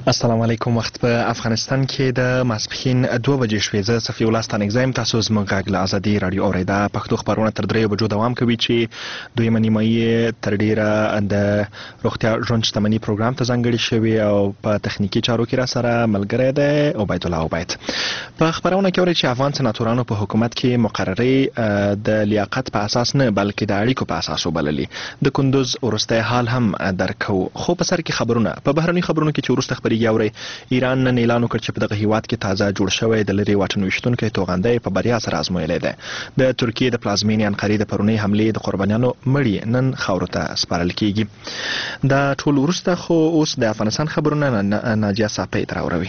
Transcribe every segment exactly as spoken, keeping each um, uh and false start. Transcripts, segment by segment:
السلام علیکم. وخت په افغانستان کې د ماسپښین دوه بجې شوې. زه صفي الله ستانکزی یم. تاسو زموږ غږ له ازادي رادیو اورئ. پښتو خبرونه تر دریو بجو دوام کوي چې دویمه نیمه یې تر ډیره د روغتیا ژوند شتمني پروګرام ته ځانګړې شوې او په تخنیکي چارو کې را سره ملګری دی عبید الله عبید. په خبرونه کې اورئ چې افغان سناتورانو په حکومت کې مقررې د لیاقت په اساس نه بلکې د اړیکو په اساس وبللې. د کندوز وروستی حال هم درکو. خو په سر کې خبرونه په بهرني خبرونو کې چې وروسته اوري ایران نن اعلان وکړ چې په دغه هیواد کې تازه جوړ شوی د لري واټن ویشتونکی توغندی په بریا سره ازمویلی دی. د ترکیې د پلازمینې انقرې د پرونۍ حملې د قربانیانو مړي نن خاورو ته سپارل کیږي. دا ټول وروسته خو اوس د افغانستان خبرونه ناجیه صافی راوروي.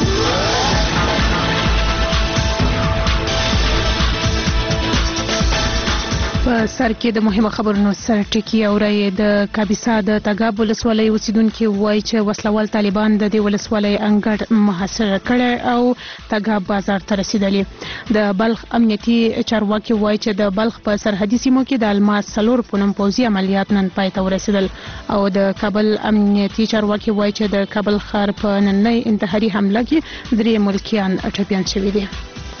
په سر کې د مهمه خبرونو سر ټکی اوري. د کاپیسا د تګاب ولسوالۍ اوسیدونکو وایي چې وسلوال طالبان د دې ولسوالۍ انګړ محاصره کړي او تګاب بازار ته رسیدلي. د بلخ امنیتي چارواکي وایي چې د بلخ په سرحدي سیمو کې د الماس څلور پونم پوځي عملیات نن پای ته ورسیدل او د کابل امنیتي چارواکي وایي چې د کابل ښار په نننۍ انتحاري حمله کې درې ملکیان ټپیان شوي دي.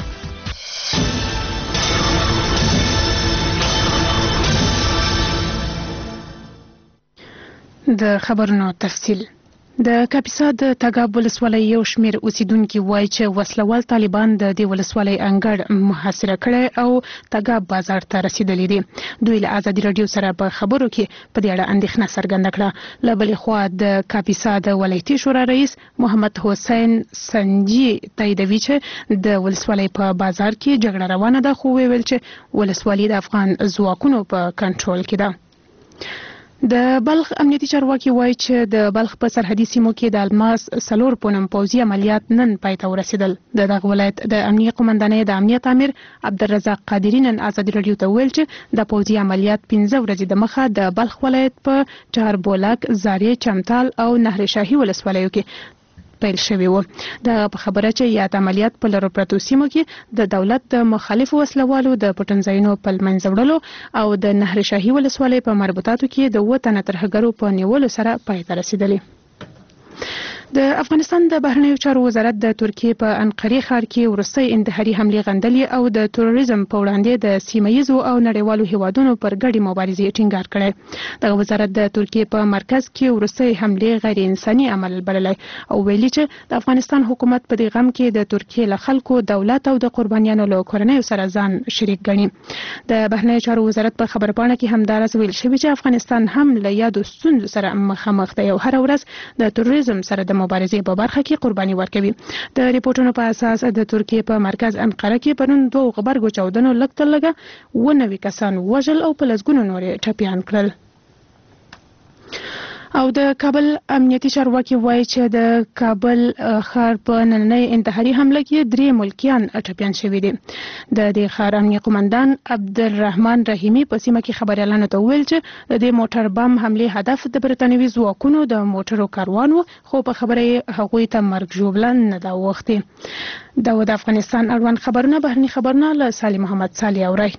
د خبرونو تفصیل. د کاپیسا د تګاب ولسوالۍ یو شمېر اوسیدونکو وایي چې وسلوال طالبان د دې ولسوالۍ انګړ محاصره کړي او تګاب بازار ته رسیدلي دي. دوی له ازادي رادیو سره په خبرو کې په دې اړه اندېښنه څرګنده کړه. له بلې خوا د کاپیسا د ولایتي شورا رئیس محمد حسین سنجي تاییدوي چې د ولسوالۍ په بازار کې جګړه روانه ده، خو ویل چې ولسوالۍ د افغان ځواکونو په کنټرول کې ده. د بلخ امنیتي چارواکي وایي چې د بلخ په سرحدي سیمو کې د الماس څلور پونم پوځي عملیات نن پای ته ورسیدل. د دغه ولایت د امنیه قومندانۍ د امنیت امیر عبدالرزاق قادري نن ازادي رادیو ته ویل چې د پوځي عملیات پنځه ورځې د مخه د بلخ ولایت په چهاربولک، زارې، چمتال او نهر شاهي ولسوالیو کې پیل شوی و. د په خبره چې یاد عملیات په لرو پرتو سیمو کې د دولت د مخالفو وسلوالو د پټنځایونو په منځ وړلو او د نهر شاهي ولسوالۍ په مربوطاتو کې د اووه تنه ترهګرو په نیولو سره پای ته رسیدلی. د افغانستان د بهرنیو چارو وزارت د ترکیې په انقرې ښار کې وروستۍ انتحاري حملې غندلې او د تروریزم په وړاندې د سیمه ییزو او نړیوالو هیوادونو پر ګډې مبارزې ټینګار کړی. دغه وزارت د ترکیې په مرکز کې وروستۍ حملې غیر انساني عمل بللی او ویلي چې د افغانستان حکومت په دې غم کې د ترکیې له خلکو، دولت او د قربانیانو له کورنیو سره ځان شریک ګڼي. د بهرنیو چارو وزارت په خبرپاڼه کې همداراز ویل شوی چې افغانستان هم له یادو ستونزو سره مخامخ دی او هره ورځ د تروریزم سره د مبارزې په برخه کې قرباني ورکوي. د ریپورتونو په اساس د ترکیې په مرکز انقره کې پرون دوه غبرګو چاودنو لږ تر لږه اووه نوي کسان وژل او په لسګونو نورې ټپیان کړل. او د کابل امنیتي چارواکي وایي چې د کابل ښار په نننۍ انتحاري حمله کې درې ملکیان ټپیان شوي دي. د دې ښار امنیه قومندان عبدالرحمن رحیمي په سیمه کې خبریالانو ته وویل چې د دې موټر بم حملې هدف د برتانوي ځواکونو د موټرو کاروان و، خو په خبره یې هغوی ته مرګ ژوبله نه ده اوښتې. دا و د افغانستان اړوند خبرونه. بهرني خبرونه له سالي محمد سالي اورئ.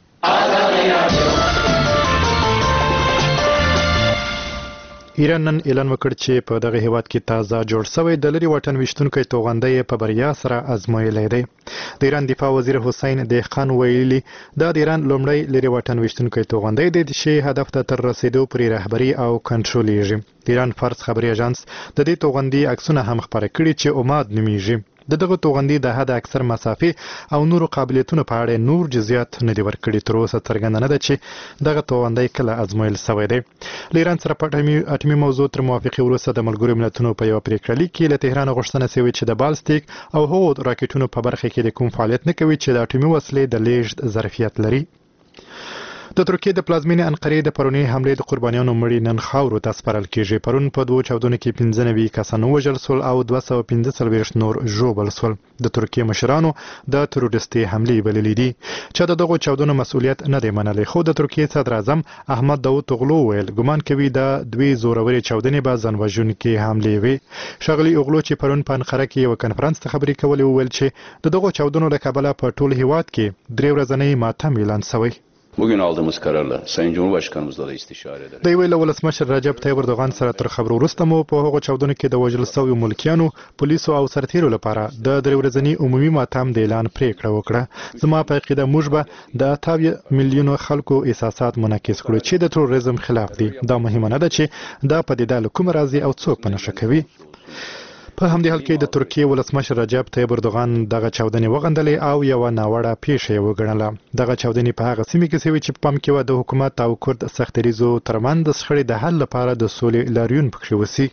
ایران نن اعلان وکړ چې په دغه هیواد کې تازه جوړ شوی د لري واټن ویشتونکی توغندی په بریا سره ازمویلی دی. د ایران دفاع وزیر حسین دهقان ویلي دا د ایران لومړی لري واټن ویشتونکی توغندی دی چې هدف ته تر رسیدو پرې رهبري او کنټرولېږي. د ایران فارس خبري اژانس د دې توغندي عکسونه هم خپاره کړي چې اماد نومیږي. د دغه توغندي د حد اکثر مسافې او نورو قابلیتونو په اړه نور جزئیات نه دي ورکړي. تر اوسه څرګنده نه ده چې دغه توغندی کله ازمویل شوی دی. له ایران سره په اټومي موضوع تر موافقې وروسته د ملګرو ملتونو په یوه پریکړه لیک کې له تهران غوښتنه شوې چې د بالستیک او هغو راکټونو په برخه کې د کوم فعالیت نه کوي چې د اټومي وسلې د لیږد ظرفیت لري. د ترکیې د پلازمینې انقرې د پرونۍ حملې د قربانیانو مړي نن خاورو ته سپارل کیږي. پرون په دوو چاودنو کې پنځه نوي کسان ووژل سول او دوه سوه پنځه څلوېښت نور ژوبل سول. د ترکیې مشرانو د تروریستي حملې بللې دي چې د دغو چاودنو مسؤلیت نه دی منلی، خو د ترکیې صدر اعظم احمد داوطغلو ویل ګمان کوي د دوی زورورې چاودنې به ځان وژونکې حملې وي. ښاغلي اوغلو چې پرون په انقره کې یو کنفرانس ته خبرې کولې وویل چې د دغو چاودنو له کبله په ټول هیواد کې درې ورځنی ماتم اعلان شوی. Bugün aldığımız kararla Sayın Cumhurbaşkanımızla da istişare ederek. د یوې له ولسمشر رجب طیب اردوغان سره تر خبرو وروسته مو په هغو چاودنو کې د وژل شویو ملکیانو پولیسو او سرتیرو لپاره د درې ورځني عمومي ماتم د اعلان پریکړه وکړه. زما په عقیده موږ به د اتاویه میلیونو خلکو احساسات منعکس کړو چې د تروریزم خلاف دي. دا مهمه نه ده چې دا پدیده له کومه راځي او څوک په نښه کوي. په همدې حال کې د ترکیې ولسمشر رجب طیب اردوغان دغه چاودنې وغندلې او یوه ناوړه پیښه یې وګڼله. دغه چاودنې په هغه سیمه کې شوې چې په پام کې وه د حکومت او کرد سختریزو ترمنځ د شخړې د حل لپاره د سولې لاریون پکښې وسی.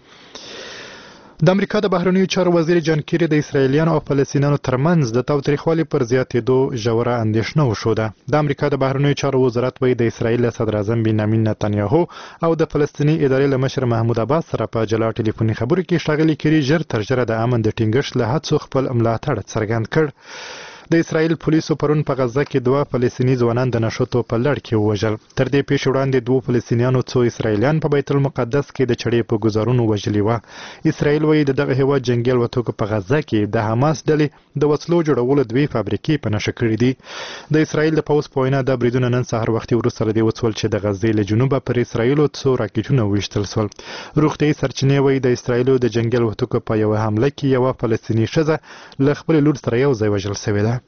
د امریکا د بهرنیو چارو وزیر جان کیری د اسرایلیانو او فلسطینیانو ترمنځ د تاوتریخوالي پر زیاتېدو ژوره اندېښنه وښوده. د امریکا د بهرنیو چارو وزارت وایي د اسرایل صدر اعظم بنیامین نتنیاهو او د فلسطیني ادارې له مشر محمود عباس سره په جلا ټلیفوني خبرو کې ښاغلي کیری ژر تر ژره د امن د ټینګښت له هڅو خپل ملاتړ څرګند کړ. د اسرایل پولیسو پرون په غزه کې دوه فلسطیني ځوانان د نښتو په لړ کې ووژل. تر دې پیښې وړاندې دوه فلسطینیانو څو اسرایلیان په بیت المقدس کې د چړې په ګزارونو وژلي وه. اسرایل وایي د دغه هیواد جنګي الوتکو په غزه کې د حماس ډلې د وسلو جوړولو دوې فابریکې په نښه کړي دي. د اسرایل د پوځ په وینا دا بریدونه نن سهار وختي وروسته له دې وشول چې د غزې له جنوبه پر اسرایلو څو راکټونه وویشتل شول. روغتیایي سرچینې وایي د اسرایلو د جنګي الوتکو په یوه حمله کې یوه فلسطیني ښځه له خپلې لور سره یو ځای وژل شوې ده.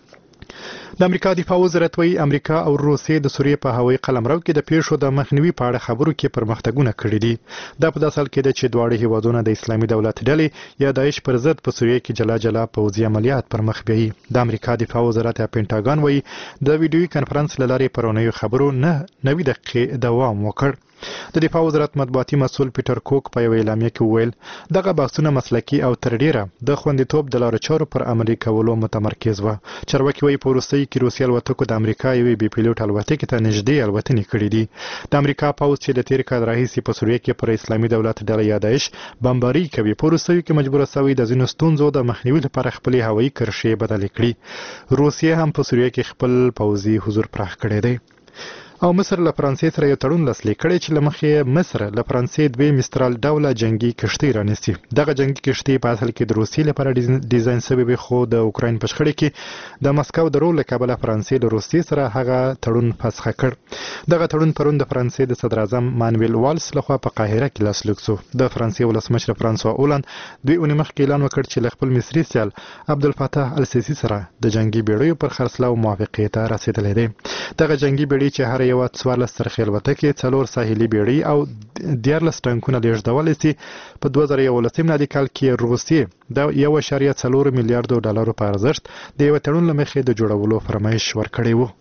د امریکا دفاع وزارت وایي امریکا او روسیې د سوریې په هوایي قلمرو کې د پیښو د مخنیوي په اړه خبرو کې پرمختګونه کړي دي. دا په داسې حال کې ده چې دواړه هیوادونه د اسلامي دولت ډلې یا داعش پر ضد په سوریې کې جلا جلا پوځي عملیات پر مخ بیایي. د امریکا دفاع وزارت یا پینټاګان وایي د ویډیوي کنفرانس له لارې پرونیو خبرو نه نوي دقیقې دوام وکړ. د دفاع وزارت مطبوعاتي مسؤل پیټر کوک په یوه اعلامیه کې وویل دغه بحثونه مسلکي او تر ډیره د خوندیتوب د لارو چارو پر عملي کولو متمرکز وه. چارواکي وایي په وروستیو کې روسي الوتکو د امریکا یوې بې پیلوټ الوتکې ته نږدې الوتنې کړي دي. د امریکا پوځ چې د تیر کال راهیسې په سوریې کې پر اسلامي دولت ډله یا داعش بمباري کوي په وروستیو کې مجبوره شوی د ځینو ستونزو د مخنیوي لپاره خپلې هوایي کرښې بدلې کړي. روسیې هم په سوریې کې خپل پوځي حضور پراخ کړی دی. او مصر له فرانسې سره یو تړون لاسلیک کړی چې له مخې مصر له فرانسې دوې مسترال ډوله جنگي کشتۍ رانیسي. دغه جنگي کشتۍ په اصل کې د روسیې لپاره ډیزاین شوې وې خو د اوکراین په شخړه کې د مسکو د رول له کبله فرانسې له روسیې سره هغه تړون فسخ کړ. دغه تړون پرون د فرانسې د صدر اعظم مانویل والس لخوا په قاهره کې لاسلیک شو. د فرانسې ولسمشر فرانسوا اولند دوی اونۍ مخکې اعلان وکړ چې له خپل مصري سیال عبدالفتاح السیسي سره د جنگي بیړیو پر خرڅلاو موافقې ته رسیدلی دی. دغه جنگي بیړۍ چې هر یو څوارلس څرخي الوتکې څلور ساحلي بیړۍ او دیارلس ټانکونه لیږدولی سي. په دوه زره یولسم میلادي کال کې روسیې د یو اعشاریه څلور میلیارډو ډالرو په ارزښت د یوه تړون له مخې د جوړولو فرمایش ورکړی و.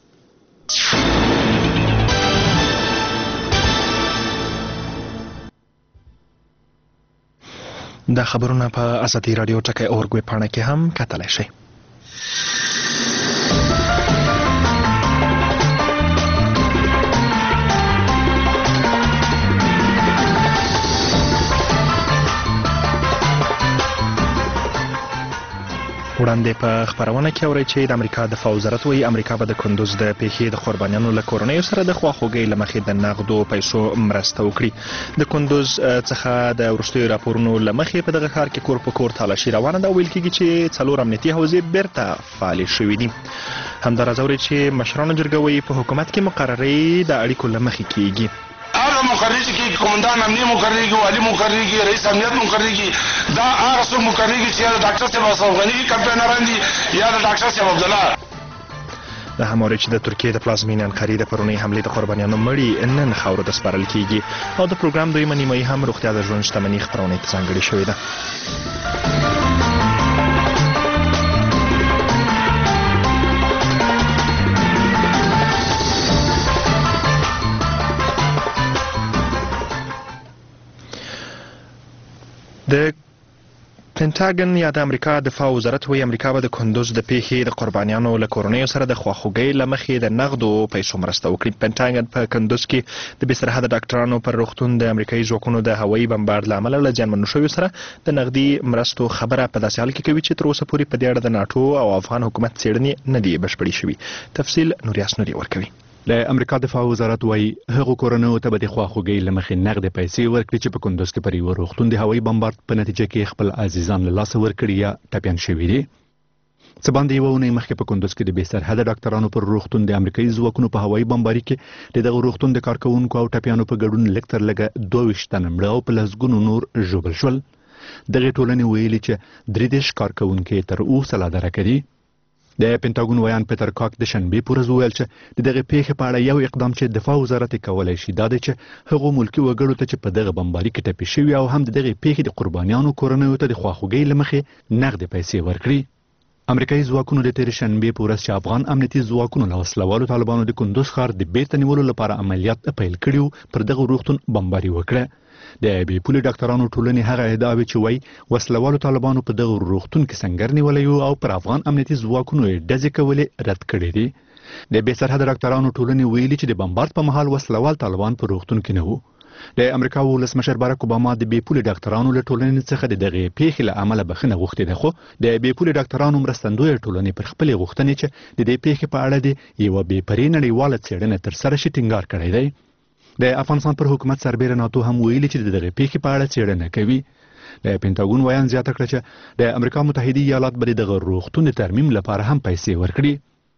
دا خبرونه په ازادي راډیو ټکی اورګ ویبپاڼه کې هم کتلی شئ. وړاندې په خبرونه کې اورئ چې د امریکا دفاع وزارت وایي امریکا به د کندوز د پیښې د قربانیانو له کورنیو سره د خواخوږۍ له مخې د نغدو پیسو مرسته وکړي. د کندوز څخه د وروستیو راپورونو له مخې په دغه ښار کې کور په کور تالاشي روانه ده او ویل کېږي چې څلور امنیتي حوزې بیرته فعالې شوي دي. همداراز اورئ چې مشرانو جرګه وایي په حکومت کې مقررې د اړیکو له مخې کېږي. هغه مقرر کی قومندان امنیه مقرر کی والی مقرر کی رئیس امنیت مقرر کی دا هغه څوک مقرر کی چې د ډاکټر صاحب افغاني کمپاینران دي یا د ډاکټر صاحب عبد الله. د همواري چې د ترکیې د پلازمینې انقرې د پرونۍ حملې د قربانیانو مړي نن خاورو ته سپارل کیږي او د پروګرام دویمه نیمایي هم روغتیا د ژوند شتمنۍ خپرونې ته ځانګړې شوې ده. د پینټاګن یا د امریکا دفاع وزارت وایي امریکا به د کندوز د پیښې د قربانیانو له کورنیو سره د خواخوږۍ له مخې د نغدو پیسو مرسته وکړي. پینټاګن په کندوز کې د بې سرحده ډاکټرانو پر روغتون د امریکایي ځواکونو د هوایي بمبارد له امله له زیانمنو شویو سره د نغدي مرستو خبره په داسې حال کې کوي چې تر اوسه پورې په دې اړه د ناټو او افغان حکومت څېړنې نه دي بشپړې شوي. تفصیل نوریاس نوري ورکوي. د امریکا دفاع وزارت وایي هغو کورنیو ته به د خواخوږۍ له مخې نغدې پیسې ورکړي چې په کندوز کې پر یوه روغتون د هوایي بمبارد په نتیجه کې خپل عزیزان له لاسه ورکړي یا ټپیان شوي دي. څه باندې یوه اونۍ مخکې په کندوز کې د بې سرحده ډاکټرانو پر روغتون د امریکایي ځواکونو په هوایي بمباري کې د دغه روغتون د کارکوونکو او ټپیانو په ګډون لږ تر لږه دوه ویشت تنه مړه او په لسګونو نور ژوبل شول. دغې ټولنې ویلي چې درې دېرش کارکوونکي تر اوسه لا درکه دي. د پینټاګون ویان پیټر کاک د شنبې په ورځ وویل چې د دغې پیښې په اړه یو اقدام چې دفاع وزارت یې کولی شي دا دی چې هغو ملکي وګړو ته چې په دغه بمباري کې ټپي شوي او هم د دغې پیښې د قربانیانو کورنیو ته د خواخوږۍ له مخې نغدې پیسې ورکړي. امریکایي ځواکونو د تېرې شنبې په ورځ چې افغان امنیتي ځواکونو له وسلوالو طالبانو د کندوز ښار د بیرته نیولو لپاره عملیات پیل کړي وو پر دغه روغتون بمباري وکړه. د بې پولې ډاکټرانو ټولنې هغه ادعاوې چې وایي وسلوالو طالبانو په دغه روغتون کې سنګر نیولی و او پر افغان امنیتي ځواکونو یې ډزې کولې رد کړي دي. د بې سرحده ډاکټرانو ټولنې ویلي چې د بمبارد په مهال وسلوال طالبان په روغتون کې نه وو. د امریکا ولسمشر باراک اوباما د بې پولې ډاکټرانو له ټولنې څخه د دغې پیښې له امله بخښنه غوښتې ده، خو د بې پولې ډاکټرانو مرستندویه ټولنې پر خپلې غوښتنې چې د دې پیښې په اړه د یوه بې پرې نړیواله څېړنه ترسره شي ټینګار کړی دی. د افغانستان پر حکومت سربیره ناتو هم ویلي چې د دغې پیښې په اړه څېړنه کوي. د پینټاګون ویان زیاته کړه چې د امریکا متحده ایالات به د دغه روغتون د ترمیم لپاره هم پیسې ورکړي.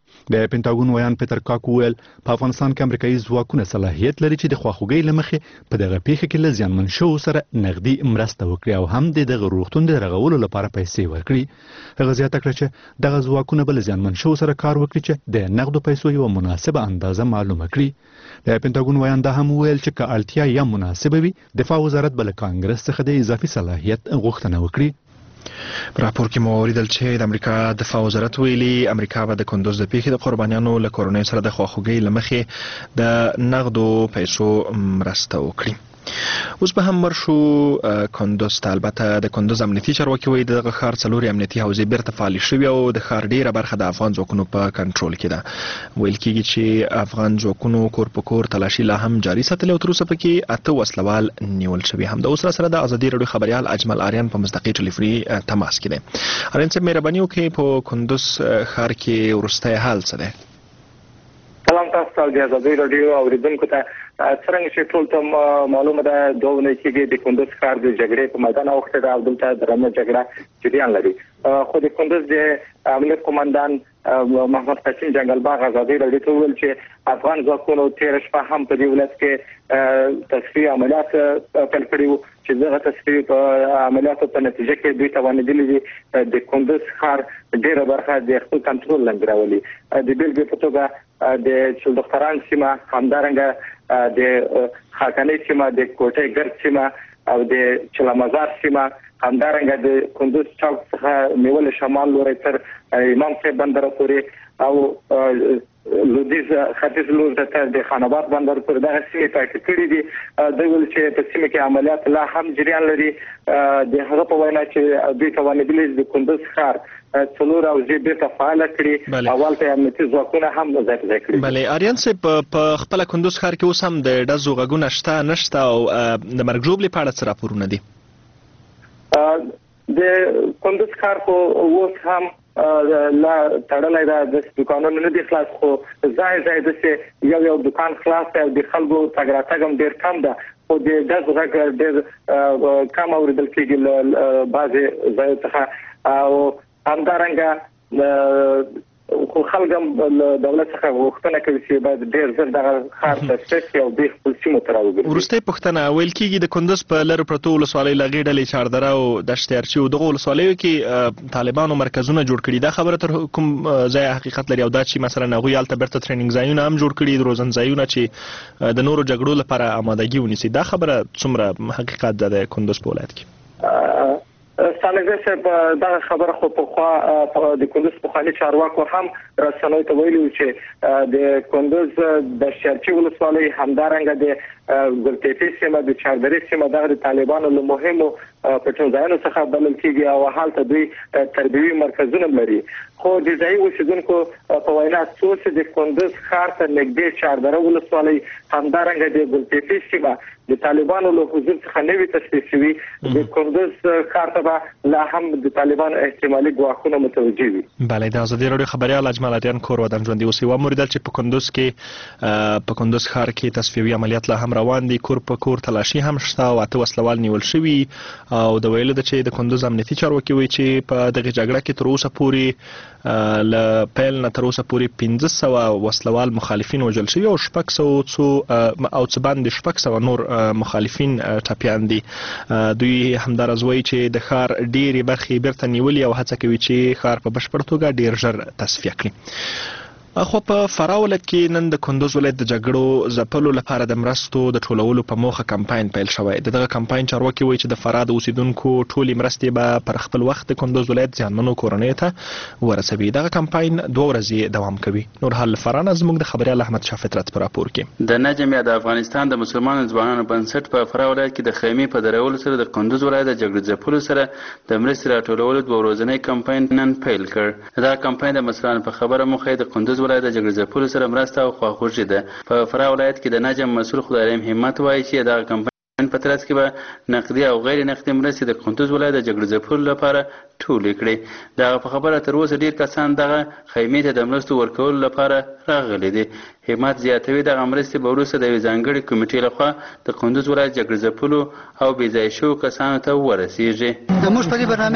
د پینټاګون ویان پیټر کاک وویل په افغانستان کې امریکایي ځواکونه صلاحیت لري چې د خواخوږۍ له مخې په دغه پیښه کې له زیانمن شوو سره نغدي مرسته وکړي او هم د دغه روغتون د رغولو لپاره پیسې ورکړي. هغه زیاته کړه چې دغه ځواکونه به له زیانمن شوو سره کار وکړي چې د نغدو پیسو یوه مناسبه اندازه معلومه کړي. د پینټاګون ویان دا هم وویل چې که اړتیا یا مناسبه وي دفاع وزارت به له کانګرس څخه د اضافي صلاحیت غوښتنه وکړي. په راپور کې مو اوریدل چې د امریکا دفاع وزارت ویلي امریکا به د کندوز د پیښې د قربانیانو له کورنیو سره د خواخوږۍ له مخې د نغدو پیسو مرسته وکړي. اوس به هم ورشو کندوز ته. البته د کندوز امنیتي چارواکي وایي دغه ښار څلورې امنیتي حوزې بیرته فعالې شوي او د ښار ډیره برخه د افغان ځواکونو په کنټرول کې ده. ویل کېږي چې افغان ځواکونو کور په کور تلاشي لا هم جاري ساتلې او تر اوسه پکې اته وسلوال نیول شوي. همدا اوس سره د ازادي راډیو خبریال اجمل آریان په مستقیم ټلیفوني تماس کې دی. آریان صاحب مهرباني وکړئ په کندوز ښار کې وروستی حال څه دی؟ سلام تاسو ته د ازادي راډیو اوریدونکو ته. څرنګه چې ټول ته معلومه ده دوه اونۍ کېږي د کندوز ښار د جګړې په میدان اوښتی ده او دلته درنه جګړه جریان لري. خو د کندوز د امنیت قمندان محمد قاسم جنګلباغ ازادي راډیو ته وویل چې افغان ځواکونو تېره شپه هم په دې ولایت کې تصفیې عملیات پیل کړي وو چې دغه تصفیې په عملیاتو په نتیجه کې دوی توانېدلي دي د کندوز ښار ډېره برخه د خپل کنټرول لاندې راولي. د بېلګې په توګه د چلدختران سیمه، همدارنګه د خاکاني سیمه، د کوټې ګرد سیمه او د چلمزار سیمه، همدارنګه د کندوز چوک څخه نیول شمال لوري تر امام صاحب بندر پورې او لودیز ختیځ لور ته د خاناباد بندر پورې دغه سیمې پاکې کړي دي. دوی ویل چې په سیمه کې عملیات لا هم جریان لري. د هغه په وینا چې دوی توانېدلي د کندوز ښار څلور حوزې بیرته فعاله کړي. اول ته امنیتي ځواکونه هم ځای په ځای کړي. بلې آریان صاحب په خپله کندوز ښار کې اوس هم د ډزو غږونه شته نشته او د مرګ ژوبلې په اړه څه راپورونه دي؟ د کندوز ښار خو اوس هم لا تړلی ده، د دوکانونو نه دي خلاص، خو ځای ځای داسې یو یو دوکان خلاص دی او د خلکو تګ راتګ هم ډېر کم ده، خو د ډز غږ ډېر کم اورېدل کېږي له بعضې ځایو څخه. او همدارنګه خو خلک هم له دولت څخه غوښتنه کوي چې باید ډېر ژر دغه ښار تصفیه کړي او دوی خپل سیمو ته راوګرځي. وروستۍ پوښتنه، ویل کېږي د کندوز په لرو پرتو ولسوالیو له هغې ډلې چاردره او دشت ارچي او دغو ولسوالیو کې طالبانو مرکزونه جوړ کړي. دا خبره تر کوم ځای حقیقت لري او دا چې مثلا هغوی هلته بیرته ټریننګ ځایونه هم جوړ کړي، روزن ځایونه چې د نورو جګړو لپاره امادګي ونیسي، دا خبره څومره حقیقت ده د کندوز په ولایت کې؟ سالګر صاحب دغه خبره خو پخوا د کندوز پخواني چارواکو هم رسنیو ته ویلي وو چې د کندوز د شرچي ولسوالۍ همدارنګه د ګلټیپې سیمه، د چاردرې سیمه دغه د طالبانو له مهمو پټون ځایونو څخه بلل کېږي او هلته دوی تربیوي مرکزونه لري. خو د ځایي اوسېدونکو په وینا څو چې د کندوز ښار ته نږدې چاردره ولسوالۍ همدارنګه د ګلټیپې سیمه د طالبانو له حضور څخه نوي تصفیه شوي، د کندوز ښار ته به لا هم د طالبانو احتمالي ګواښونه متوجه وي. بله، د ازادي راډیو خبریال اجمل آریان کور ودان ژوندي اوسئ. وموریدل چې په کندوز کې په کندوز ښار کې تصفیوي عملیات لا هم روان دي. کور په کور تلاشي هم شته او اته وسلوال نیول شوي او د ویلو ده چې د کندوز امنیتي چارواکي وایي چې په دغه جګړه کې تر اوسه پورې له پیل نه تر اوسه پورې پنځه سوه وسلوال مخالفین وژل شوي او شپږ سوه څو او څه باندې شپږ سوه نور مخالفین ټپیان دي. دوی همداراز وایي چې د ښار ډېرې برخې بیرته نیولي او هڅه کوي چې ښار په بشپړ توګه ډېر ژر تصفیه کړي. خو په فراه ولایت کې نن د کندوز ولایت د جګړو ځپلو لپاره د مرستو د ټولولو په موخه کمپاین پیل شوی. دغه کمپاین چارواکي وایي چې د فراه د اوسیدونکو ټولې مرستې به پر خپل وخت د کندوز ولایت زیانمنو کورنیو ته ورسوي. دغه کمپاین دوه ورځې دوام کوي. نور حال فراه نه زموږ د خبریال احمد شاه فطرت په راپور کې. د نجم یا د افغانستان د مسلمانانو ځوانانو بنسټ په فراه ولایت کې د خیمې په درولو سره د کندوز ولایت د جګړې ځپلو سره د مرستې راټولولو دوه ورځنی کمپاین نن پیل کړ. دا کمپاین د مسلمانانو په خبره موخه د کندوز ولایت د جګړې ځپلو سره مرسته او خواخوږي ده. په فراه ولایت کې د نجم مسؤل خدایم همت وایي چې دا کمپاین په ترڅ کې به نقدي او غیر نقدي مرستې د کندوز ولایت د جګړې ځپلو لپاره ټولې کړي. دغه په خبره تر اوسه ډېر کسان دغه خیمې ته د مرستو ورکولو لپاره راغلي دي. همت زیاتوي دغه مرستې به وروسته د یوې ځانګړې کمیټې لخوا د کندوز ولایت جګړې ځپلو او بې ځایه شوو کسانو ته ورسیږي. موږ په دې برنامه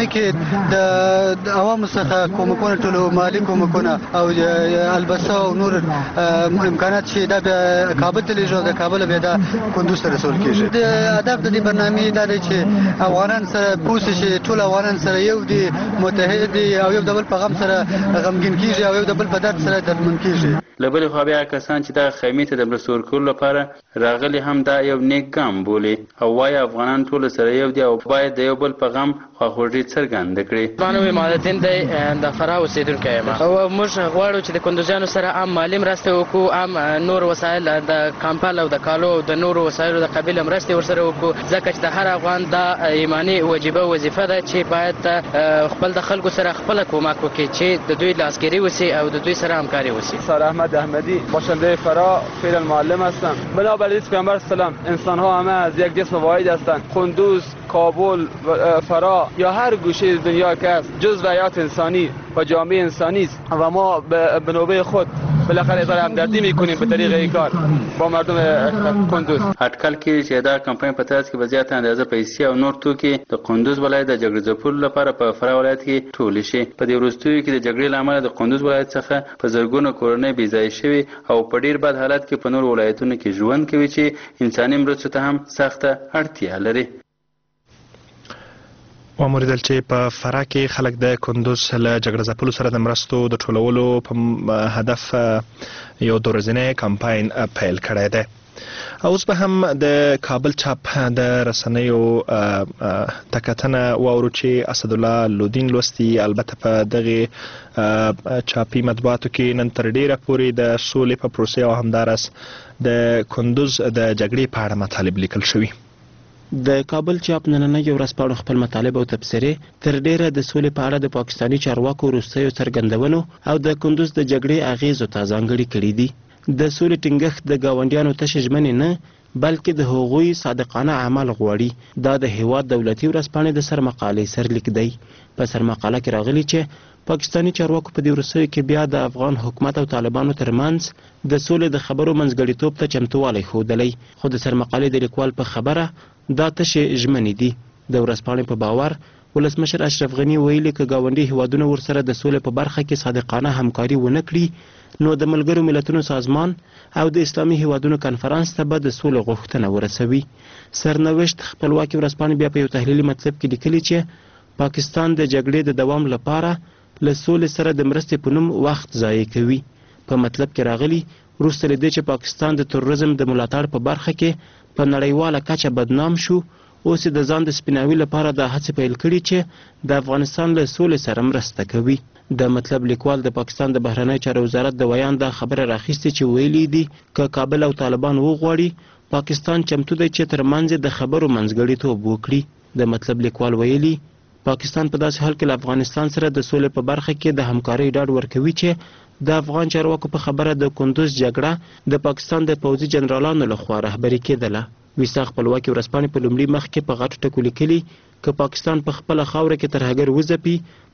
کې د عوامو څخه کومکونه ټولو، مالي کومکونه او البسه او نور امکانات چې دا بیا کابل ته لیږو، د کابل بیا دا کندوز ته رسول کېږي. د هدف د دې برنامې دا دی چې افغانان سره پوه شي، ټول افغانان سره یو دي، متحد دي او یو د بل په غم سره غمګین کېږي او یو د بل په درد سره دردمن کېږي. له بلې خوا بیا کسان چې دغه خیمې ته د مرستو ورکولو لپاره راغلي هم دا یو نیک ګام بولي او وایي افغانان ټول سره یو دي او باید د یو بل په غم خواخوږي څرګنده کړي. مانوي مالدین دی د فراه اوسېدونکی یم او موږ غواړو چې د کندوزیانو سره هم مالي مرستې وکړو، هم نور وسایل د کمپل او د کالو او د نورو وسایلو د قبیله مرستې ورسره وکړو، ځکه چې د هر افغان دا ایماني وجیبه وظیفه ده چې باید خپل د خلکو سره خپله کومک وکړي چې د دوی لاسګیري وسي او د دوی سره همکاري وسي. سر احمد احمدی، باشنده فراه، فعلا معلم هستم. بنابر حدیث پیامبر سلام انسان ها همه از یک جسم واحد هستند. کندوز، کابل، فراه یا هر گوشه دنیا که است جزء حیات انسانی و جامعه انسانی است و ما به نوبه خود بالاخره اظهار همدردی میکنیم به طریق این کار با مردم کندوز. اټکل کې چې دا کمپاین په ترڅ کې به زیاته اندازه پیسې او نور توکي د کندوز ولایت د جګړې ځپلو لپاره په فراه ولایت کې ټول شي. په دې وروستیو کې د جګړې له امله د کندوز ولایت څخه په زرګونو کورنۍ بې ځایه شوي او په ډیر بد حالت کې په نور ولایتونو کې ژوند کوي چې انساني مرستو ته هم سخته اړتیا لري. وموریدل چې په فراه کې خلک د کندوز له جګړه ځپلو سره د مرستو د ټولولو په هدف یو دوه ورځنی کمپاین پیل کړی دی. اوس به هم د کابل چاپ د رسنیو تکتنه واورو چې اسدالله لودین لوستي البته په دغه چاپي مطبوعاتو کې نن تر ډیره پورې د سولې په پروسې او همدارس د کندوز د جګړې په اړه مطالب لیکل شوي. د کابل چاپ نننۍ ورځ پاڼو خپل مطالب او تبصرې تر ډیره د سولې په اړه د پاکستاني چارواکو وروستیو څرګندونو او د کندوز د جګړې اغیزو ته ځانګړي کړي دي. د سولې ټینګښت د ګاونډیانو تشې ژمنې نه بلکې د هغوی صادقانه عمل غواړي. دا د هیواد دولتي ورځپاڼې د سرمقالې سرلیک دی. په سرمقاله کې راغلي چې پاکستاني چارواکو په دې وروستیو کې بیا د افغان حکومت او طالبانو ترمنځ د سولې د خبرو منځګړیتوب ته چمتووالی ښودلی، خو د سرمقالې د لیکوال په خبره دا تشې ژمنې دي. د ورځپاڼې په باور ولسمشر اشرف غني ویلي که ګاونډي هیوادونه ورسره د سولې په برخه کې صادقانه همکاري ونه کړي نو د ملګرو ملتونو سازمان او د اسلامي هیوادونو کنفرانس ته به د سولې غوښتنه ورسوي. سرنوشت خپلواکي ورځپاڼې بیا په یو تحلیلي مطلب کې لیکلي چې پاکستان د جګړې د دوام لپاره له سولې سره د مرستې په نوم وخت ضایع کوي. په مطلب کې راغلي وروسته له دې چې پاکستان د تروریزم د ملاتړ په برخه کې په نړیواله کچه بدنام شو، اوس د ځان د سپیناوي لپاره دا هڅې پیل کړي چې د افغانستان له سولې سره مرسته کوي. د مطلب لیکوال د پاکستان د بهرنی چارو وزارت د ویان دا خبره راخیستې چې ویلي دي که کابل او طالبان وغواړي پاکستان چمتو دی چې ترمنځ د خبرو منځګړیتوب وکړي. د مطلب لیکوال ویلي پاکستان په داسې حال کې له افغانستان سره د سولې په برخه کې د همکارۍ ډاډ ورکوي چې د افغان چارواکو په خبره د کندوز جګړه د پاکستان د پوځي جنرالانو لخوا رهبري کېدله. ویسا خپلواکي ورځپاڼې په لومړي مخ کې په غټو ټکو لیکلي که پاکستان په خپله خاوره کې ترهګر وځپي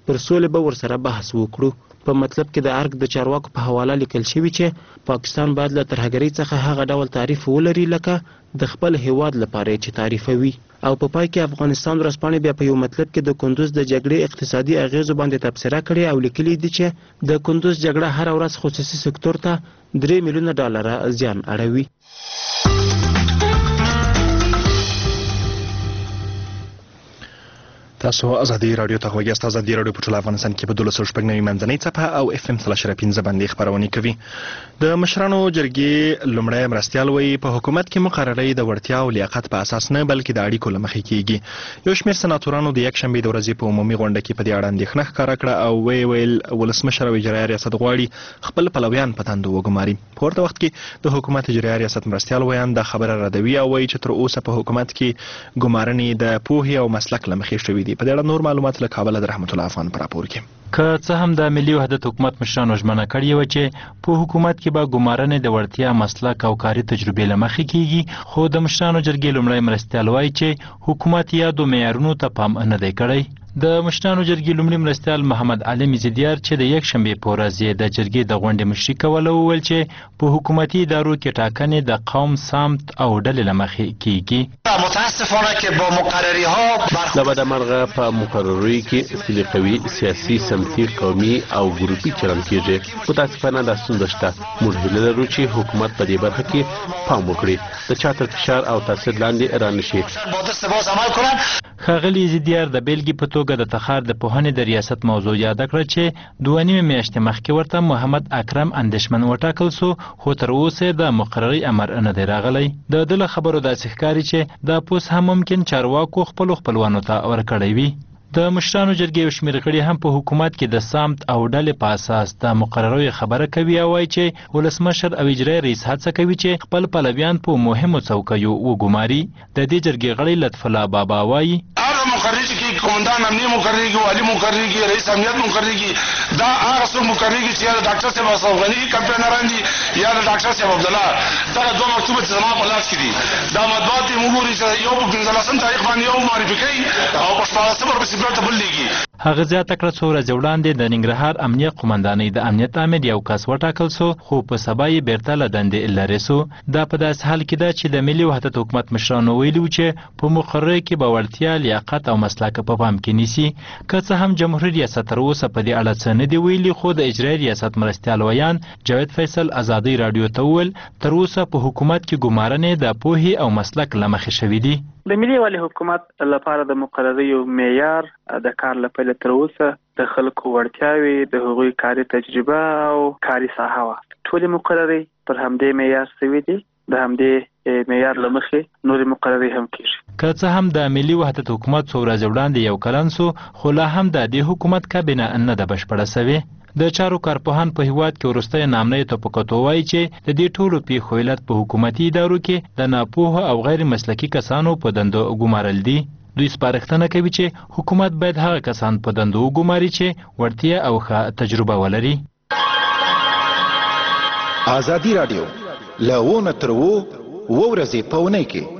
پر سولې به ورسره بحث وکړو. په مطلب کې د ارګ د چارواکو په حواله لیکل شوي چې پاکستان باید له ترهګرۍ څخه هغه ډول تعریف ولري لکه د خپل هیواد لپاره چې تعریفوي. او په پای کې افغانستان ورځپاڼې بیا په یو مطلب کې د کندوز د جګړې اقتصادي اغیزو باندې تبصره کړې او لیکلي دي چې د کندوز جګړه هر ورځ خصوصي سکتور ته درې میلیونه ډالره زیان اړوي. تاسو ازادي رادیو ته غوږی یاست. ازادي رادیو په ټول افغانستان کې په دولس سوه شپږ نوي منځنۍ څپه او اف ام سل اشاریه پنځه باندې خپرونې کوي. د مشرانو جرګې لومړی مرستیال وایي په حکومت کې مقررۍ د وړتیا او لیاقت په اساس نه بلکې د اړیکو له مخې کیږي. یو شمېر سناتورانو د یکشنبې د ورځې په عمومي غونډه کې په دې اړه اندېښنه ښکاره کړه او ویې ویل ولسمشر او اجرایه ریاست غواړي خپل پلویان په تندو وګماري. په ورته وخت کې د حکومت اجرایه ریاست مرستیال ویان دا خبره ردوي او وایي چې تر اوسه په حکومت کې ګمارنې د پوهې او مسلک له مخې شوي دي. په دې اړه نور معلومات له کابل د رحمت الله افغان پر راپور کې. که څه هم د ملي وحدت حکومت مشرانو ژمنه کړې وه چې په حکومت کې به ګمارنې د وړتیا مسلک او کاري تجربې له مخې کیږي، خو د مشرانو جرګې لومړی مرستیال وایي چې حکومت یادو معیارونو ته پام نه دی کړی. د مشرانو جرګې لومړي مرستیال محمد علي میزدیار چې د یکشنبې په ورځ یې د جرګې د غونډې مشري کوله وویل چې په حکومتي ادارو کې ټاکنې د قوم سمت او ډلې له مخې کیږي. متاسفانه که با مقرری ها له بده مرغه په مقرریو کې سلیقوي سیاسي سمتي قومي او ګروپي چلند کیږي. متاسفانه دا ستونزه شته. موږ هیله لرو چې حکومت په دې برخه کې پام وکړي، د چا تر فشار او تاثیر لاندې رانشي. ښاغلي زیدیار د بیلګې په توګه د تخار د پوهنې د ریاست موضوع یاده کړه چې دوه نیمې میاشتې مخکې ورته محمد اکرم اندېشمن وټاکل سو، خو تر اوسه د مقرري امر نه دی راغلی. د ده له خبرو داسې ښکاري چې دا پوس هم ممکن چارواکو خپلو خپلوانو ته ورکړی وي. د مشرانو جرګې یو شمېر غړي هم په حکومت کې د سمت او ډلې په اساس د مقرریو خبره کوي او وایي چې ولسمشر او اجرایي رئیس هڅه کوي چې خپل پلویان په مهمو څوکیو وګماري. د دې جرګې غړی لطف الله بابا وایي هغه مقرر چې قومندان امنیه مقرر کیږي، والی مقرر کیږي، رئیس امنیت مقرر کیږي، دا هغه څوک مقرر کیږي چې یا د ډاکټر صاحب اشرف غني کمپاینران دي یا د ډاکټر صاحب عبدالله. دا دوه مکتوب چې زما په لاس کې دي، دا مطبوعات یې وګوري چې یو په پنځلسم تاریخ باندې یو معرفي کوي او په شپاړسم ورپسې بېرته بل لیږي. هغه زیاته کړه څو ورځې وړاندې د ننګرهار امنیه قومندانۍ د امنیت امر یو کس وټاکل سو، خو په سبا یې بیرته له دندې لرې سو. دا په داسې حال کې ده چې د ملي وحدت حکومت مشرانو ویلي وو چې په مقرره کې به وړتیا، لیاقت او مسلک په پام کې نیسي. که څه هم جمهوري ریاست تر اوسه په دې اړه څه نه دي ویلي، خو د اجرایي ریاست مرستیال ویان جاوید فیصل ازادۍ راډیو ته وویل تر اوسه په حکومت کې ګمارنې د پوهې او مسلک له مخې شوي دي. د ملي والي حکومت لپاره د مقرریو معیار د کار لپاره تر اوسه د خلکو وړتیاوي، د هغوی کاري تجربه او کاري ساحه وه. ټولې مقرري پر همدې معیار شوي دي، د همدې معیار له مخې نورې مقرري هم کیږي. که څه هم د ملي وحدت حکومت څو ورځې وړاندې یو کلن سو، خو لا هم د دې حکومت کابینه نه ده بشپړه سوې. د چارو کارپوهان په هیواد کې وروستی نامنۍ ته په کتو وایي چې د دې ټولو پیښو علت په حکومتي ادارو کې د ناپوهه او غیر مسلکي کسانو په دندو ګمارل دي. دوی سپارښتنه کوي چې حکومت باید هغه کسان په دندو وګماري چې وړتیا او ښه تجربه ولري. ازادي راډیو له ونه تر اوو اووه ورځې په اونۍ کې.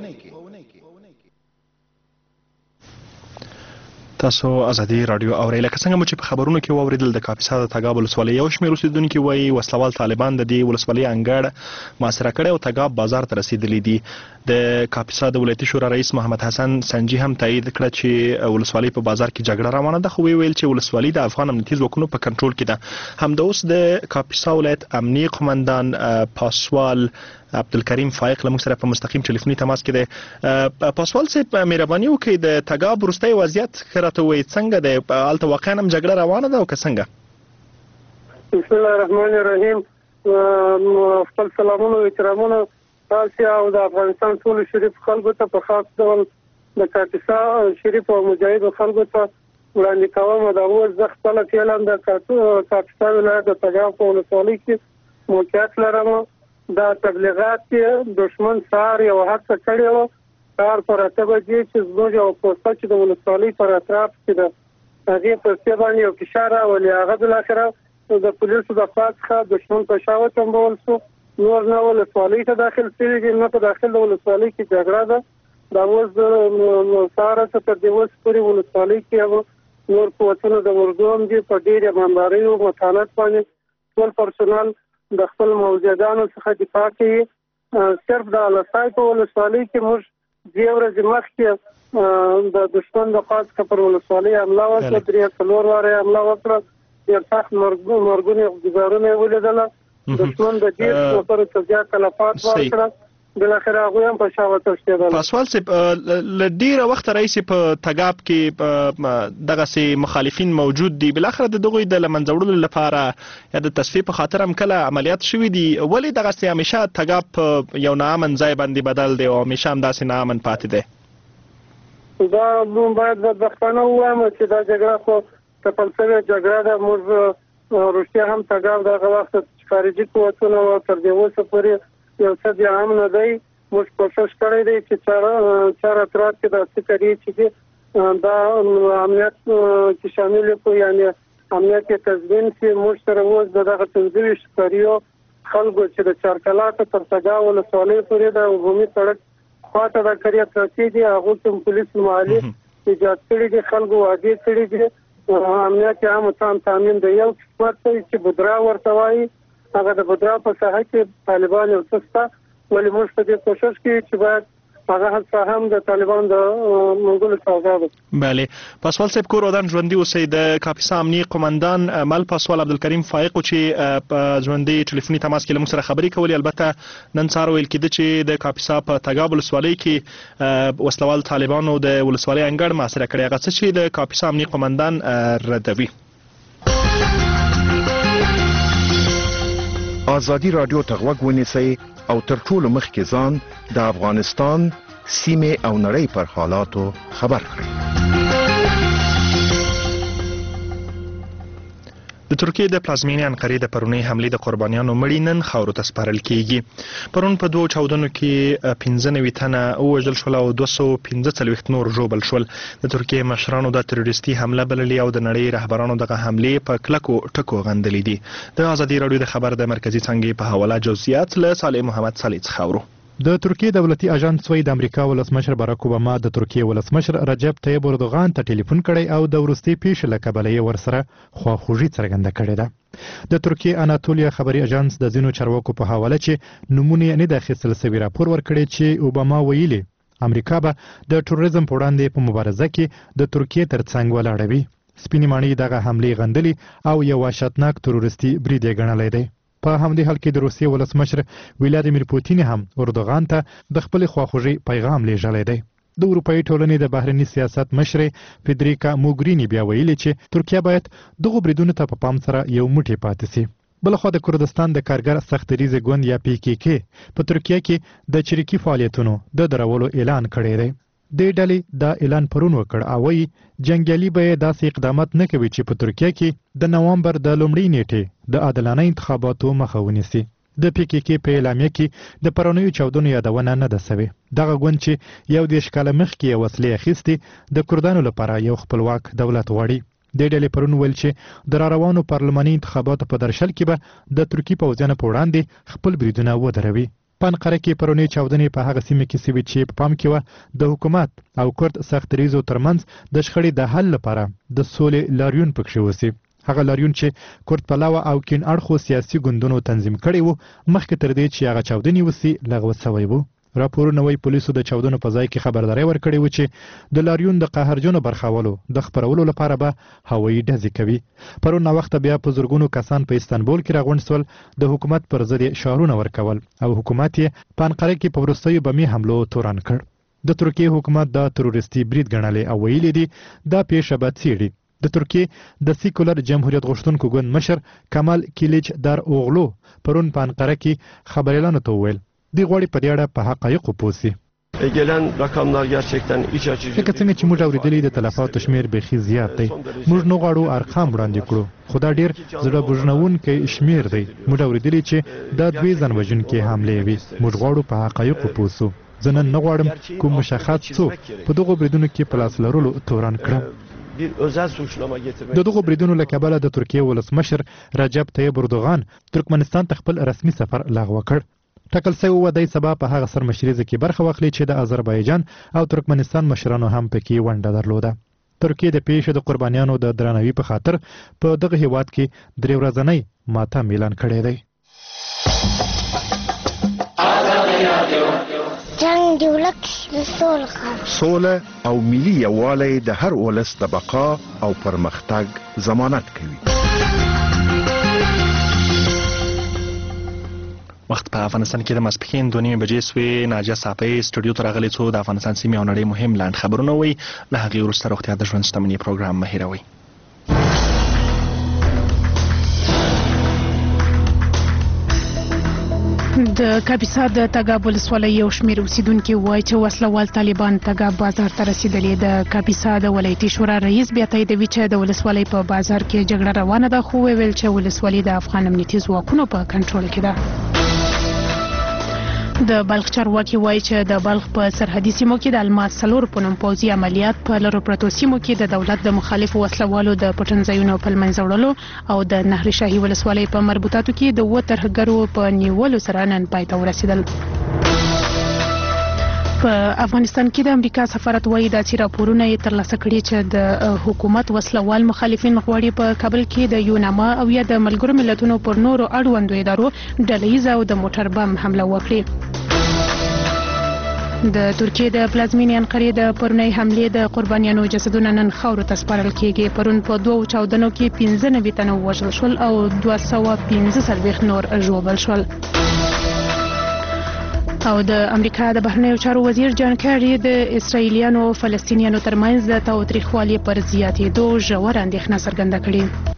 تاسو ازادي رادیو اورئ. لکه څنګه مو چې په خبرونو کې واوریدل د کاپیسا د تګاب ولسوالۍ یو شمېر اوسېدونکي وایي وسلوال طالبان د دې ولسوالۍ انګړ محاصره کړی او تګاب بازار ته رسېدلي دي. د کاپیسا د ولایتي شورا رئیس محمد حسن سنجي هم تایید کړه چې ولسوالۍ په بازار کې جګړه روانه ده، خو ویل چې ولسوالۍ د افغان امنیتي ځواکونو په کنټرول کې ده. همداوس د کاپیسا ولایت امنیي قومندان پاسوال عبدالکریم فایق له موږ سره په مستقیم ټلیفوني تماس کې دی. پاسوال صاحب مهرباني وکړئ د تګاب وروستی وضعیت ښه راته ووایئ څنګه دی؟ هلته واقعا هم جګړه روانه ده او که څنګه؟ بسم الله الرحمن الرحیم. خپل سلامونه او احترامونه تاسو او د افغانستان ټولو شریف خلکو ته په خاص ډول د کاپیسا شریف او مجاهد خلکو ته وړاندې کوم. دا اوس زه خپله فعلا د کاپیسا ولایت د تګاب په ولسوالۍ کې موقعیت لرم. دا تبلیغات کې دشمن سهار یو هڅه کړې وه، سهار پر اته بجې چې زموږ یو پوسته چې د ولسوالۍ پر اطراف کې ده هغې پوستې باندې یو فشار راولي. هغه بالاخره د پولیسو د خوا څخه دشمن په شا وتمبول سو. نور نه ولسوالۍ ته داخل شوي دي نه په داخل د ولسوالۍ کې جګړه ده. دا اوس د سهار څخه تر دې اوس پورې ولسوالۍ کې نور قوتونه د اردو هم دي په ډېر ایماندارۍ او متانت باندې ټول پرسونل د خپل موجودانو څخه دفاع کوي. صرف د لسای په ولسوالۍ کې موږ دوه ورځې مخکې د دشمن د خاص کپر ولسوالۍ حمله وکړه، درې څلور واره حمله وکړه، ډېر سخت مرګونې ګزارونه یې ولیدله. دشمن د ډېر نفرو ته زیات تلفات ورکړه، بالاخره هغوی هم په شا وتښتېدل. پاسوال صاحب له ډېره وخته راهیسې په تګاب کې دغسې مخالفین موجود دي، بالاخره د دغوی د له منځه وړلو لپاره یا د تصفیې په خاطر هم کله عملیات شوي دي. ولې دغسې همیشه تګاب په یو ناامن ځای باندې بدل دی او همیشه همداسې ناامن پاتې دی؟ دا باید بدبختانه ووایم چې دا جګړه خو تپل شوې جګړه ده. موږ رښتیا هم تګاب دغه وخت خارجي قوتونه وو تر دې اوسه پورې یو څه بیا هم نه دی. موږ کوشش کړی دی چې چار اطراف کې دا څه کوي چې دا امنیت کې شامل کړو، یعنې امنیت کې تضمین شي. موږ سره اوس دغه پنځه ویشت ښکاریو خلکو چې د چارکلاته تر تګاب ولسوالۍ پورې د عمومي سړک خواته دا کریا پراته دي، هغو کې پولیس معالي ایجاد کړي دي، خلکو واګې کړي دي. امنیت یې هم تام تامین دی. یو قسمت دی چې بدرا ورته وایي، هغه د بدرا په ساحه کې طالبان یو څه شته، ولې موږ په دې کوشش کوي چې باید هغه هڅه هم د طالبان د منګولو څخه آزاد کړو. بله پاسوال صاحب کور ودان ژوندي اوسئ. د کاپیسا امنیي قومندان مل پاسوال عبدالکریم فایق چې په ژوندي ټلیفوني تماس کې له موږ سره خبرې کولې. البته نن سهار ویل کېده چې د کاپیسا په تګاب ولسوالۍ کې وسلوال طالبانو د ولسوالۍ انګړ محاصره کړی. هغه څه چې د کاپیسا امنیي قومندان ردوي. آزادی رادیو ته غوږ ونیسئ او تر ټولو مخکې ځان د افغانستان سیمې او نړۍ پر حالاتو خبر کړئ. د ترکیې د پلازمینې انقرې د پرونۍ حملې د قربانیانو مړي نن خاورو ته سپارل کیږي. پرون په دوو چاودنو کې پنځه نوي تنه ووژل شول او دوه سوه پنځه څلوېښت نور ژوبل شول. د ترکیې مشرانو دا تروریستي حمله بللې او د نړۍ رهبرانو دغه حملې په کلکو ټکو غندلې دي. د ازادي راډیو د خبر د مرکزي څانګې په حواله جزئیات له صالح محمد صالح څخه اورو. د ترکیې دولتي اژانس وایي د امریکا ولسمشر باراک اوباما د ترکیې ولسمشر رجب طیب اردوغان ته ټلیفون کړی او د وروستي پیښې له کبله یې ورسره خواخوږي څرګنده کړې ده. د ترکیې اناتولیا خبري اژانس د ځینو چارواکو په حواله چې نمونه یې نه د اخیستل سوي راپور ورکړی چې اوباما ویلي امریکا به د تروریزم په وړاندې په مبارزه کې د ترکیې ترڅنګ ولاړه وي. سپینې ماڼۍ دغه حملې غندلي او یو وحشتناک تروریستي برید یې ګڼلی دی. په همدې حال کې د روسیې ولسمشر ولادیمیر پوتین هم اردوغان ته د خپل خواخوږي پیغام لیږلی دی. د اروپایي ټولنې د بهرني سیاست مشرې فدریکا موګرینی بیا ویلي چې ترکیه باید دغو بریدونو ته په پام سره یو موټی پاتې سي. بلخوا د کردستان د کارګر سختریزې ګوند یا پی کې کې په ترکیه کې د چریکي فعالیتونو د درولو اعلان کړی دی. د ډلې دا اعلان پرون وکړ او وایي جنګیالي به داسې اقدامات نه کوي چې په ترکیه کې د نوامبر د لومړۍ نیټې د عادلانه انتخاباتو مخه ونیسي. د پی کې کې په اعلامیه کې د پرونیو چاودنو یادونه نه ده سوې. دغه ګوند چې یو دېرش کاله مخکې یې وسلې اخیستې د کردانو لپاره یو خپلواک دولت غواړي. د ډلې پرون ویل چې د راروانو پارلماني انتخاباتو په درشل کې به د ترکیې پوځیانو په وړاندې خپل بریدونه ودروي. په انقره کې پرونی چاودنې په هغه سیمه کې سوي چې په پام کې و د حکومت او کرد سختریزو ترمنځ د شخړې د حل لپاره د سولې لاریون پکښې وسی. هغه لاریون چې کرد پلاوه او کین اړخو سیاسي ګوندونو تنظیم کړی وو مخکې تر دې چې هغه چاودنې وسی لغوه شوی وو. راپورونه وایي پولیسو د چاودنو په ځای کې خبرداري ورکړې و چې د لاریون د قهرجنو برخاولو د خپرولو لپاره به هوایي ډزې کوي. پرون ناوخته بیا په زرګونو کسان په استانبول کې راغونډ شول د حکومت پر ضد شعارونه ورکول او حکومت یې په انقره کې په وروستیو بمي حملو تورن کړ. د ترکیې حکومت دا تروریستي برید ګڼلی او ویلي دي دا پیښه به څیړي. د ترکیې د سیکولر جمهوریت غوښتونکو ګوند مشر کمال کلیچ در اوغلو پرون په انقره کې خبریالانو ته وویل دی غواړي په دې اړه په حقایقو پوه سي. gelen rakamlar gerçekten iç açıcı. لکه څنګه چې موږ اورېدلي د تلفاتو شمیر بیخي زیات دی. موږ نه غواړو ارقام وړاندې کړو خو دا ډېر زړه بوژنونکی شمیر دی. موږ اورېدلي چې دا دوی ځان وژونکي حملې وي. موږ غواړو په حقایقو پوه سو. زه نن نه غواړم کوم مشخص څوک په دغو بریدونو کې په لاس لرلو تورن کړم. د دغو بریدونو له کبله د ترکیې ولسمشر رجب طیب اردوغان ترکمنستان ته خپل رسمي سفر لغوه کړ. ټاکل شوی و دی سبا په هغه سرمشریزه کې برخه واخلي چې د آذربایجان او ترکمنستان مشرانو هم پکې ونډه درلوده. ترکیه د پیښې د قربانیانو د درناوي په خاطر په دغه هیواد کې درې ورځنی ماتم اعلان کړی دی. جنگ دی ولک د سول خو سوله او ملي یووالی د هر ولس د بقا او پرمختګ ضمانت کوي. وخت په افغانستان کې د ماسپښین دوه نیمې بجې سوې. ناجیه صافی سټوډیو ته راغلې څو د افغانستان سیمې او نړۍ مهم لاند خبرونه وي. له هغې وروسته روغتیا د ژوند شتمني پروګرام مه هېروئ. د کاپیسا د تګاب ولسوالۍ یو شمېر اوسیدونکي وایي چې وسلوال طالبان تګاب بازار ته رسیدلي. د کاپیسا د ولایتي شورا رئیس بیا تاییدوي چې د ولسوالۍ په بازار کې جګړه روانه ده، خو ویل چې ولسوالۍ د افغان امنیتي ځواکونو په کنټرول کې ده. د بلخ چارواکي وایي چې د بلخ په سرحدي سیمو کې د الماس څلور په نوم پوځي عملیات په لرو پرتو سیمو کې د دولت د مخالفو وسلوالو د پټنځایونو په له منځه وړلو او د نهر شاهي ولسوالۍ په مربوطاتو کې د اووه ترهګرو په نیولو سره نن پای ته ورسېدل. په افغانستان کې د امریکا سفارت وایي داسې راپورونه یې ترلاسه کړي چې د حکومت وسلوال مخالفین غواړي په کابل کې د یوناما او یا د ملګرو ملتونو پر نورو اړوندو ادارو ډلهیزه او د موټر بم حمله وکړي. د ترکیې د پلازمینې انقرې د پرونۍ حملې د قربانیانو جسدونه نن خاورو ته سپارل کېږي. پرون په دوو چاودنو کې پنځه نوي تنه ووژل شول او دوه سوه پنځه څلوېښت نور ژوبل شول. او د امریکا د بهرنیو چارو وزیر جان کیری د اسرائیلیانو او فلسطینیانو ترمنځ د تاوتریخوالي پر زیاتېدو ژوره اندېښنه څرګنده کړې.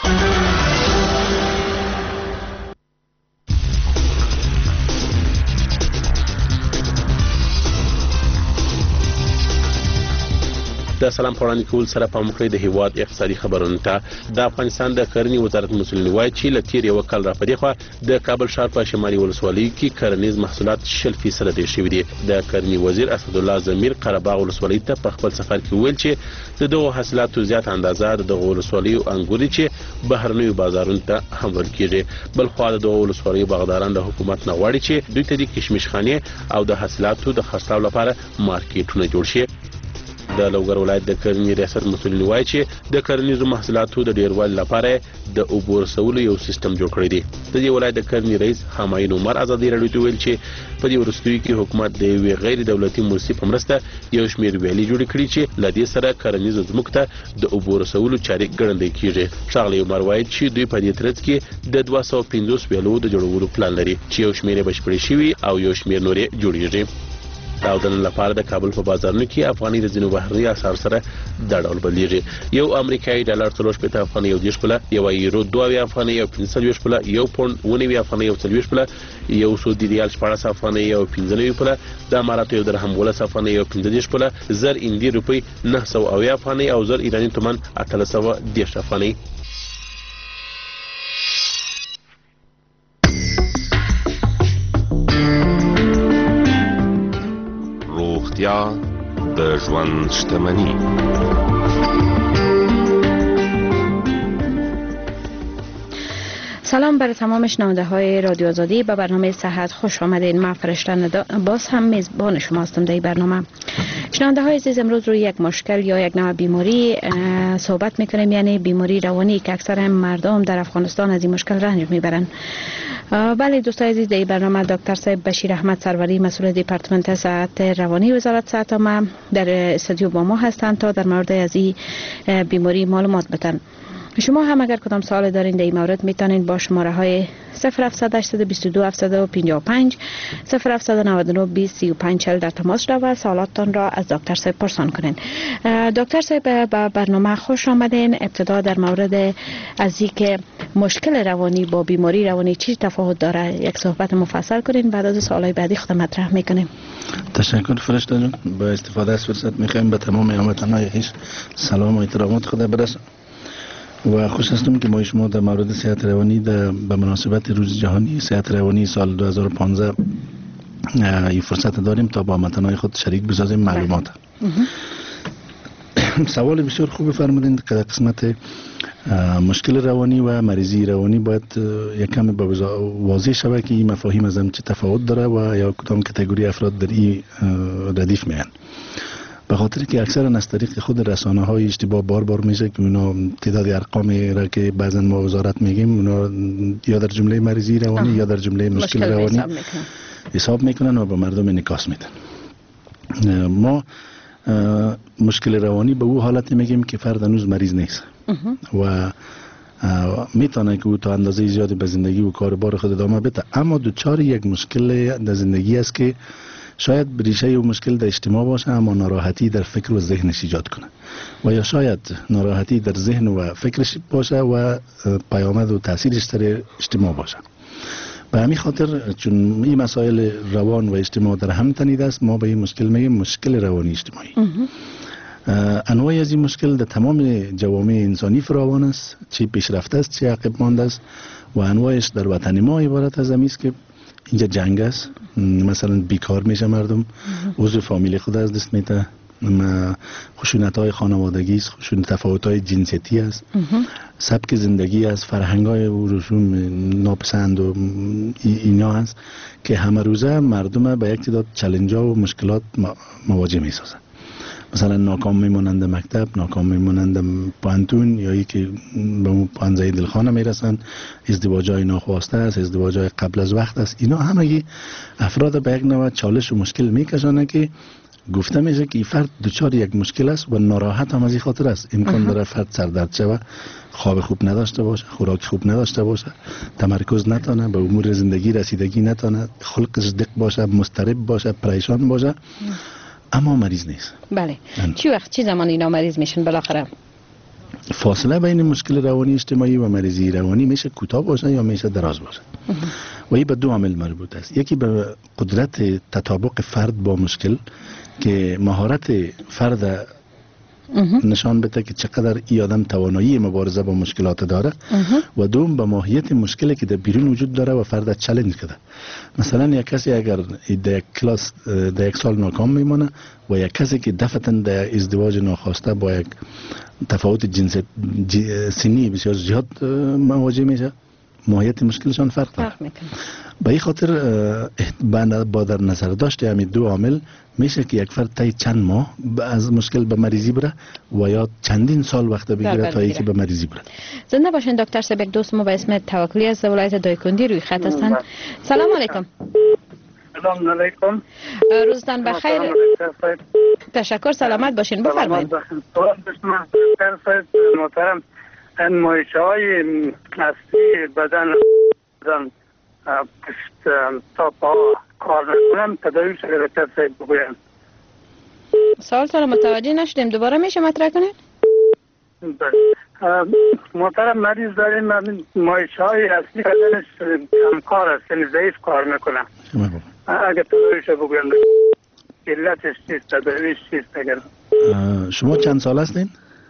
د سلام پوړاندې کول سره پام کړی د هیواد اقتصادي خبرونو ته. د افغانستان د کرنې وزارت مسؤلین وایي چې له تیر یو کال را پدې خوا د کابل ښار په شمالي ولسوالۍ کې کرنیز محصولات شل فیصد ډېر شوي دي. د کرنې وزیر اسدالله ضمیر قرهباغ ولسوالۍ ته په خپل سفر کې ویل چې د دغو حاصلاتو زیات اندازه د دغو ولسوالیو انګور دي چې بهرنیو بازارونو ته هم ورکېږي. بل خوا د دغو ولسوالیو باغداران د حکومت نه غواړي چې دوی ته د کشمش خانې او د حاصلاتو د خرڅلاو لپاره مارکیټونه جوړ شي. د لوګر ولایت د کرنې ریاست مسؤلین وایي چې د کرنیزو محصولاتو د ډیروالي لپاره د اوبو رسولو یو سیستم جوړ کړی دی. د دې ولایت د کرنې رئیس حماین عمر ازادي راډیو ته ویل چې په دې وروستیو کې حکومت د یوې غیر دولتي موسسې په مرسته یو شمېر ویالې جوړې کړي چې له دې سره کرنیزو ځمکو ته د اوبو رسولو چارې ګړندۍ کیږي. ښاغلی عمر وایي چې دوی په دې ترڅ کې د دوه سوه پنځوس ویالو د جوړولو پلان لري چې یو شمېر یې بشپړې شوي او یو شمېر نور یې جوړیږي. دا د نن لپاره د کابل په بازارونو کې افغاني د ځینو بهرني اسعارو سره دا ډول بدلیږي. یو امریکایي ډالر څلور شپېته افغانۍ یو دېرش پله، یو یورو دوه اویا افغانۍ یو پنځه څلوېښت پله، یو پونډ اووه نوي افغانۍ یو څلوېښت پله، یو سعودي ریال شپاړس افغانۍ یو پنځه نوي پله، د اماراتو یو درهم ولس افغانۍ یو پنځه دېرش پله، زر هندي روپۍ نهه سوه اویا افغانۍ او زر ایراني تومان اتلس سوه دېرش افغانۍ. روغتیا د ژوند شتمني. سلام بر تمام شنونده های رادیو آزادی. به برنامه صحت خوش آمدین. من فرشته باز هم میزبان شما هستم در این برنامه. شنونده های عزیز، امروز روی یک مشکل یا یک نوع بیماری صحبت میکنیم، یعنی بیماری روانی که اکثر مردم در افغانستان از این مشکل رنج میبرند. بله دوستان عزیز، در این برنامه دکتر صاحب بشیر احمد سروری مسئول دپارتمنت صحت روانی وزارت صحت عامه در استودیو با ما هستند تا در مورد از این بیماری معلومات بدن. شما هم اگر کدام سوال دارین در این مورد میتونین با شماره های صفر هفتصد هشتصد و بیست و دو هفتصد و پنجاه و پنج صفر هفتصد و نود و نه بیست سی و پنج چهل در تماس شد و سوالاتتان را از دکتر صاحب پرسان کنین. دکتر صاحب به برنامه خوش آمدین. ابتدا در مورد از اینکه مشکل روانی با بیماری روانی چی تفاوت داره یک صحبت مفصل کنین، بعد از سوالای بعدی خود مطرح میکنیم. تشکر فرشته جان. با استفاده از فرصت میخوایم به تمام هموطنان هیچ سلام و احترامات خدا برسانم و خوش هستم که ما شما در مورد صحت روانی به مناسبت روز جهانی صحت روانی سال دو هزار و پانزده این فرصت داریم تا با هموطنان خود شریک بسازیم معلومات. سوال بسیار خوب فرمودین که در قسمت مشکل روانی و مریضی روانی باید یک کم واضح شود که این مفاهیم از هم چه تفاوت داره و یا کدام کاتگوری افراد در این ردیف میان. به خاطر که اکثرا از طریق خود رسانه های اشتباه بار بار میشه که اونا تعداد ارقامی را که بعضا ما وزارت میگیم اونا یا در جمله مریضی روانی آه. یا در جمله مشکل, مشکل روانی حساب میکنن. حساب میکنن و به مردم انعکاس میدن. ما مشکل روانی به او حالت میگیم که فرد هنوز مریض نیست و میتونه که او تا اندازه زیادی به زندگی و کاربار خود ادامه بده، اما دوچار یک مشکل در زندگی است که شاید ریشه و مشکل در اجتماع باشه اما ناراحتی در فکر و ذهنش ایجاد کنه، و یا شاید ناراحتی در ذهن و فکرش باشه و پیامد و تاثیرش در اجتماع باشه. به همین خاطر چون این مسائل روان و اجتماع در هم تنیده است، ما به این مشکل میگیم مشکل روانی اجتماعی. انواع از این مشکل در تمام جوامع انسانی فراوان است، چه پیشرفته است چه عقب مانده است، و انواعش در وطن ما عبارت از این است که اینجا جنگ است، مثلا بیکار میشه مردم، عضو فامیل خود از دست میده، خشونت های خانوادگی است، خشونت تفاوت های جنسیتی است، سبک زندگی است، فرهنگ های و رسوم ناپسند و اینا هست که همه روزه مردم به یک تعداد چالش ها و مشکلات مواجه میسازن. مثلا ناکام میمونند مکتب، ناکام میمونند پانتون، یا ای که به اون پانزه دلخانه میرسن، ازدواج های ناخواسته است، ازدواج های قبل از وقت است. اینا همگی افراد به یک نوع چالش و مشکل میکشانه که گفته میشه که این فرد دچار یک مشکل است و ناراحت هم از این خاطر است. امکان داره فرد سردرد شوه، خواب خوب نداشته باشه، خوراک خوب نداشته باشه، تمرکز نتونه، به امور زندگی رسیدگی نتونه، خلقش دق باشه، مضطرب باشه، پریشان باشه، اما مریض نیست. بله. چی وقت چی زمان اینا مریض میشن بالاخره؟ فاصله بین مشکل روانی اجتماعی و مریضی روانی میشه کوتاه باشه یا میشه دراز باشه. و این به دو عامل مربوط است. یکی به قدرت تطابق فرد با مشکل که مهارت فرد نشان بده که چقدر این آدم توانایی مبارزه با مشکلات داره، و دوم به ماهیت مشکلی که در بیرون وجود داره و فرد چالش کرده. مثلا یک کسی اگر در یک کلاس در یک سال ناکام میمونه و یک کسی که دفعتاً در ازدواج ناخواسته با یک تفاوت جنس سنی بسیار زیاد مواجه میشه، ماهیت مشکلشان فرق داره. به این خاطر با در نظر داشته همین دو عامل میشه که یک فرد طی چند ماه از مشکل به مریضی بره و یا چندین سال وقت بگیره تا اینکه به مریضی بره. زنده باشین دکتر سبک. دوست ما به اسم توکلی از ولایت دایکندی روی خط هستند. سلام علیکم. سلام علیکم. روزتان بخیر. تشکر. سلامت باشین. بفرمایید. محترم، این مایشه های اصلی بدن بدن تا پا کار نکنم تداوی شده دکتر صاحب بگویم. سوال سال متوجه نشدیم، دوباره میشه مطرح کنید؟ محترم، مریض داریم، مایشه های اصلی بدنش کمکار است، یعنی ضعیف کار میکنم. اگر تداویش بگویم علتش چیست، تداویش چیست؟ اگر شما چند سال هستین؟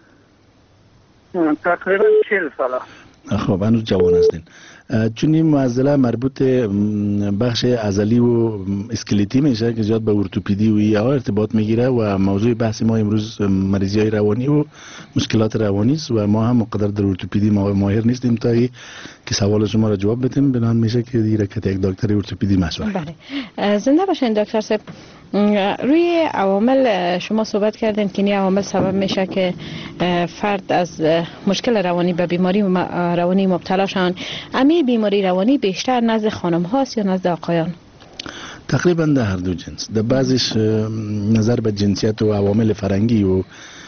تقریبا چهل ساله. خب هنوز جوان هستین. چون این معضله مربوط بخش عضلی و اسکلتی میشه که زیاد به ارتوپدی و یا ارتباط میگیره و موضوع بحث ما امروز مریضی های روانی و مشکلات روانی است و ما هم مقدر در ارتوپدی ماهر نیستیم تا ای که سوال شما را جواب بدیم. بنان میشه که دیگه که یک دکتر ارتوپدی مشورت. بله. زنده باشین دکتر صاحب. روی عوامل شما صحبت کردین که این عوامل سبب میشه که فرد از مشکل روانی به بیماری روانی مبتلا شون. امی بیماری روانی بیشتر نزد خانم هاست یا نزد آقایان؟ تقریبا در هر دو جنس. در بعضیش نظر به جنسیت و عوامل فرنگی و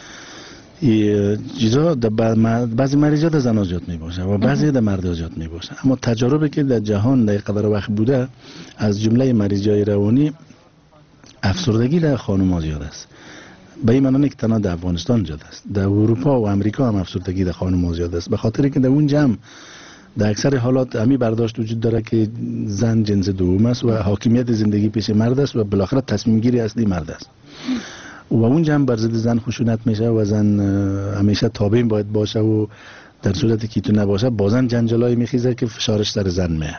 چیزا در بعضی مریضات در زنها زیاد می باشه و بعضی در مردا زیاد می باشه. اما تجربه که در جهان در قدر وقت بوده از جمله مریضای روانی افسردگی در خانم‌ها زیاد است. به این معنی که تنها در افغانستان زیاد است، در اروپا و امریکا هم افسردگی در خانم‌ها زیاد است، به خاطر که در اونجا هم در اکثر حالات همی برداشت وجود داره که زن جنس دوم است و حاکمیت زندگی پیش مرد است و بالاخره تصمیم گیری اصلی مرد است و اونجا هم بر ضد زن خشونت میشه و زن همیشه تابع باید باشه و در صورتی که تو نباشه بازن جنجالای میخیزه که فشارش سر زن میه.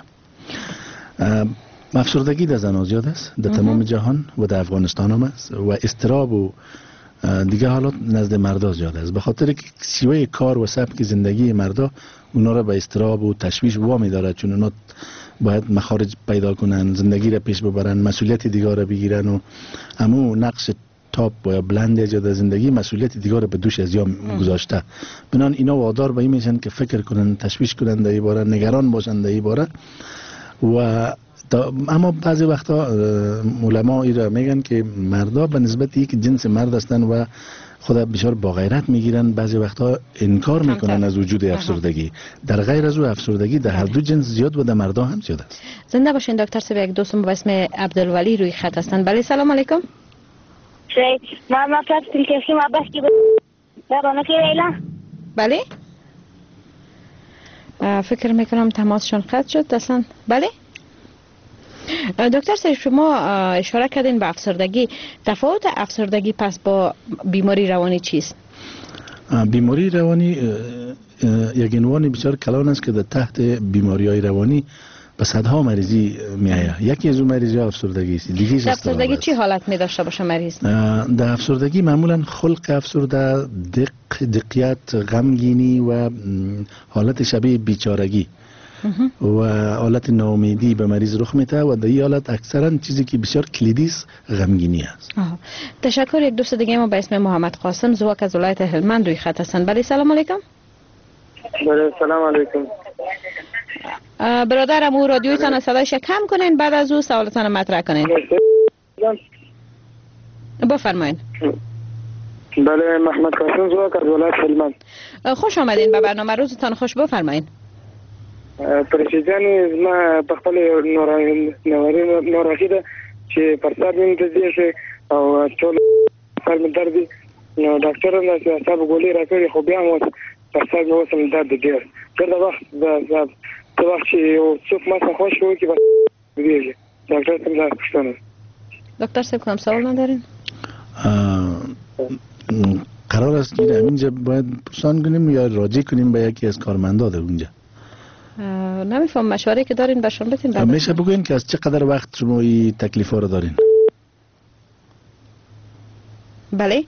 افسردگی در زنها زیاد است در تمام جهان و در افغانستان هم است و اضطراب و دیگه حالات نزد مردا زیاد است، به خاطر که سیوه کار و سبک زندگی مردا اونا را به اضطراب و تشویش وامی داره، چون اونا باید مخارج پیدا کنن، زندگی را پیش ببرن، مسئولیت دیگه را بگیرن و همو نقش تاپ و یا بلند ایجاد زندگی مسئولیت دیگر رو به دوش از یا گذاشته. بنان اینا وادار به این میشن که فکر کنن، تشویش کنن در این باره، نگران باشن در این باره. و اما بعضی وقتا علما ایرا میگن که مردا به نسبت یک جنس مرد هستن و خدا بسیار با غیرت میگیرن، بعضی وقتا انکار میکنن از وجود افسردگی. در غیر از او افسردگی در هر دو جنس زیاد و در مردا هم زیاد است. زنده باشین دکتر صاحب. یک دوستم به اسم عبدالولی روی خط هستند. بله سلام علیکم. شی ما ما فکر که ما بس کی درونه کی لیلا. بله فکر میکنم تماسشون قطع شد اصلا. بله دکتر صاحب شما اشاره کردین به افسردگی. تفاوت افسردگی پس با بیماری روانی چیست؟ بیماری روانی یک عنوان بسیار کلان است که در تحت بیماری های روانی به صدها مریضی می آید. یکی از اون مریضی ها افسردگی است. دیگه در افسردگی چی حالت می داشته باشه مریض؟ در افسردگی معمولا خلق افسرده، دق دقیقیت، غمگینی و حالت شبیه بیچارگی و حالت ناامیدی به مریض رخ میده و در این حالت اکثرا چیزی که بسیار کلیدی است غمگینی است. تشکر. یک دوست دیگه ما به اسم محمد قاسم زواک از ولایت هلمند روی خط هستند. بله سلام علیکم. بله سلام علیکم. برادرم او رادیویتان صدایش کم کنین، بعد از او سوالتان مطرح کنین. بفرمایید. بله محمد قاسم زواک از ولایت هلمند. خوش آمدین به برنامه. روزتان خوش. بفرمایید. پرسیدن ما په خپل ناراحتي ده چې پرساد مې ته دي او ټول سر مې درد دي نو ډاکټر هم چې صاحب ګولې راکړي خو بیا مو پرساد مې وسم درد دي ډېر ډېر د وخت د د وخت چې یو څوک ما څخه خوش وي چې دیږي ډاکټر څنګه پښتنه دکتر صاحب کوم سوال ندارین؟ قرار است که اینجا باید پرسان کنیم یا راجع کنیم به یکی از کارمندا در اونجا؟ نمیفهم. مشوره که دارین بهشون بتین. میشه بگوین که از چقدر وقت شما این تکلیف ها رو دارین؟ بله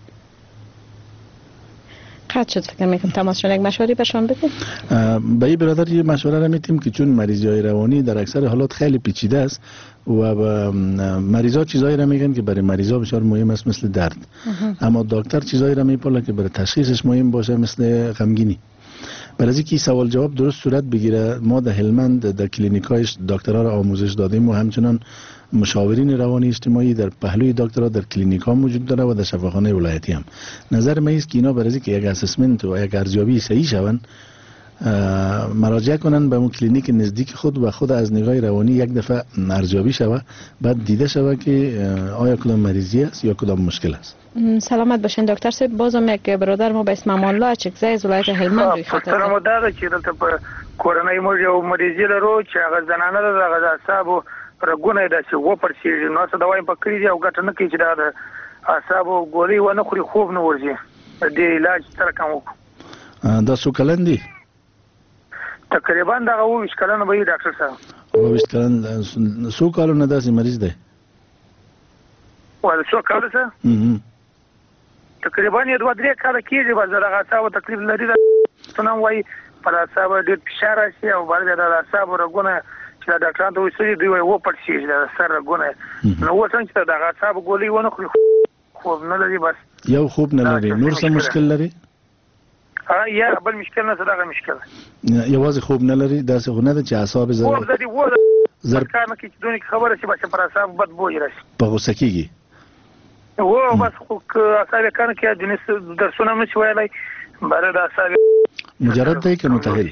قطع شد. فکر میکنم تماسشون. یک مشوره بهشون بتین. به این برادر یه مشوره رو میتیم که چون مریضی های روانی در اکثر حالات خیلی پیچیده است و مریضا چیزایی رو میگن که برای مریضا بسیار مهم است مثل درد، اما دکتر چیزایی رو میپاله که برای تشخیصش مهم باشه مثل غمگینی. برای اینکه سوال جواب درست صورت بگیره ما در هلمند در کلینیکایش دکترها را آموزش دادیم و همچنان مشاورین روانی اجتماعی در پهلوی دکترها در کلینیکا موجود داره و در شفاخانه ولایتی هم. نظر من است که اینا برای اینکه یک اسسمنت و یک ارزیابی صحیح شون مراجعه کنن به اون کلینیک نزدیک خود و خود از نگاه روانی یک دفعه ارزیابی شوه، بعد دیده شوه که آیا کدام مریضی است یا کدام مشکل است. سلامت باشین دکتر صاحب. بازم یک برادر ما به اسم امان الله چکزای از ولایت هلمند روی خط سلام داده چې دلته په کورنۍ موږ یو مریضي لرو چې هغه زنانه ده هغه د اعصابو رګونه داسې وپړسېږي نو څه دوايي په کړي دي او ګټه نه کوي چې دا د اعصابو ګولۍ ونه خوري خوب نه ورځي. دې علاج سره کوم وکړو. دا څو کلن دي؟ تقریبا دغه اووه کلن به ډاکټر صاحب. اووه کلن څو کالونه داسې مریض دی؟ ولا څو کال څه؟ تقریبا یې دوه درې کاله کېږي بس دغه اعصابو تکلیف لري. څنګه وایي پر اعصابو ډېر فشار راشي او باندې د اعصابو رګونه چې د ډاکټرانو ته وایي دوی وایي وپړسېږي د سر رګونه نو اوس څنګه چې دغه اعصابو ګولۍ ونه خوري خوب نه لري. بس یو خوب نه لري. نور څه مشکل لري؟ یا بل مشکل نه څه دغه مشکل یوازې خوب نه لري. داسې خو نه ده چې اعصاب زر خوب زدي و زر کار نه کوي چې دونې خبره شي بس پر اعصاب بد بوج راشي په غوسه کېږي و بس خو اعصاب کار نه کوي جنس درسونه هم نشي ویلی برای د اعصاب مجرد دی که متأهل؟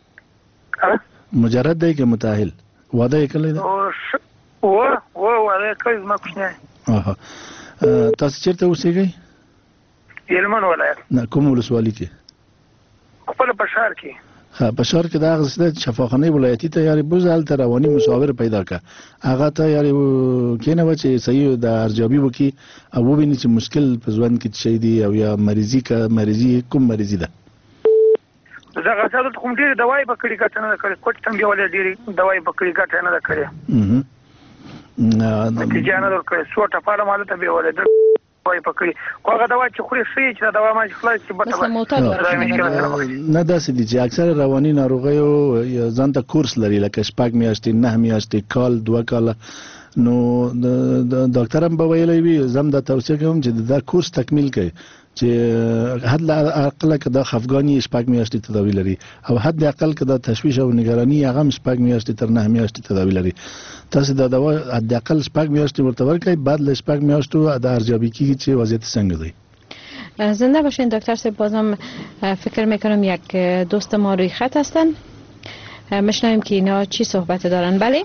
مجرد دی که متأهل؟ واده یې کړی ده؟ و و واده یې کړی زما کوچنی. تاسو چیرته اوسېږئ؟ هلمند ولایت. نه کوم ولسوالي کې؟ خپل په ښار کې. ها په ښار کې دا غزه شفاخانه ولایتي ته یاري بوز هلته رواني مشاور پیدا کا هغه ته یاري کینه و چې صحیح د ارزیابي وکي او وبیني چې مشکل په ځوان کې څه دی او یا مریضي کا مریضي کوم مریضي ده. دا غاټه د کوم ډیر دوايي په کړي ګټه نه کړي کوټ څنګه ولې ډیر دوايي په کړي ګټه نه کړي. اه اه چې جانه ورکړي سو ټپاله مال ته به ولې دوايي په کړي کوغه دوا چې خوري شي چې دوا ما خلاص چې بټه نه داسې دي چې اکثر رواني ناروغیو ځان ته کورس لري لکه شپږ میاشتې نه میاشتې کال دوه کال نو د ډاکټر هم به ویلی وي زم دا توصیه کوم چې دا کورس تکمیل کړي چې حد اقل که دا خفګانی شپږ میاشتې تداوی لري او حد اقل که دا تشویش او نگرانی هغه هم شپږ میاشتې تر نه میاشتې تداوی لري. تاسو دا دوا حد اقل شپږ میاشتې ورته ورکړئ، بعد له شپږ میاشتو د ارزیابی کیږي چې وضعیت څنګه دی. زنده باشین دکتر صاحب. بازم فکر میکنم یک دوست ما روی خط هستن، میشنویم که اینا چی صحبت دارن. بله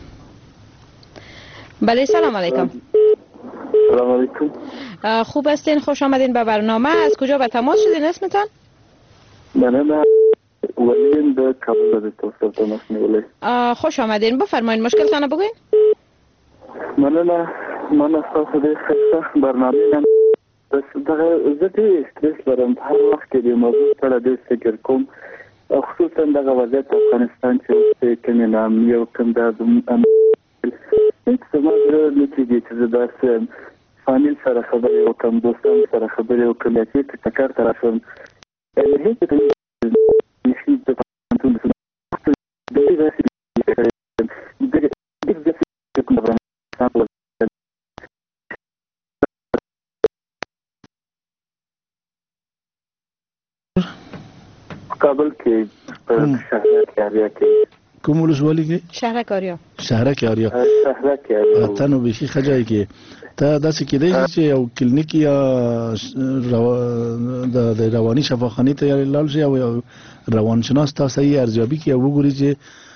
بله سلام علیکم. سلام علیکم. خوب هستین؟ خوش آمدین به برنامه. از کجا به تماس شدین؟ اسمتان؟ من من ولیم د کابل د توسط تماس نیولې. خوش آمدین. بفرمایید مشکلتان بگوین. من نه من اساسا د خصه برنامه نه بس دغه زه استرس لرم. هر وخت د موضوع سره د فکر کوم، خصوصا دغه وضعیت افغانستان چې کنه نام یو کوم د هیڅ سمجه نه کیږي چې دا فامیل سره خبرې وکم، دوستان سره خبرې وکم، چې تکر طرفم هیڅ نشي د پانتون د کابل کې شهرک آریا کې کوم ولسوالۍ کې؟ شهرک آریا. شهرک آریا. شهرک آریا. تاسو به شي خجای کې ته داسې کېدای چې یو کلینیک یا د رواني شفاخانه ته لاړ شي او روانشناس تاسو یې ارزیابي کوي او وګوري چې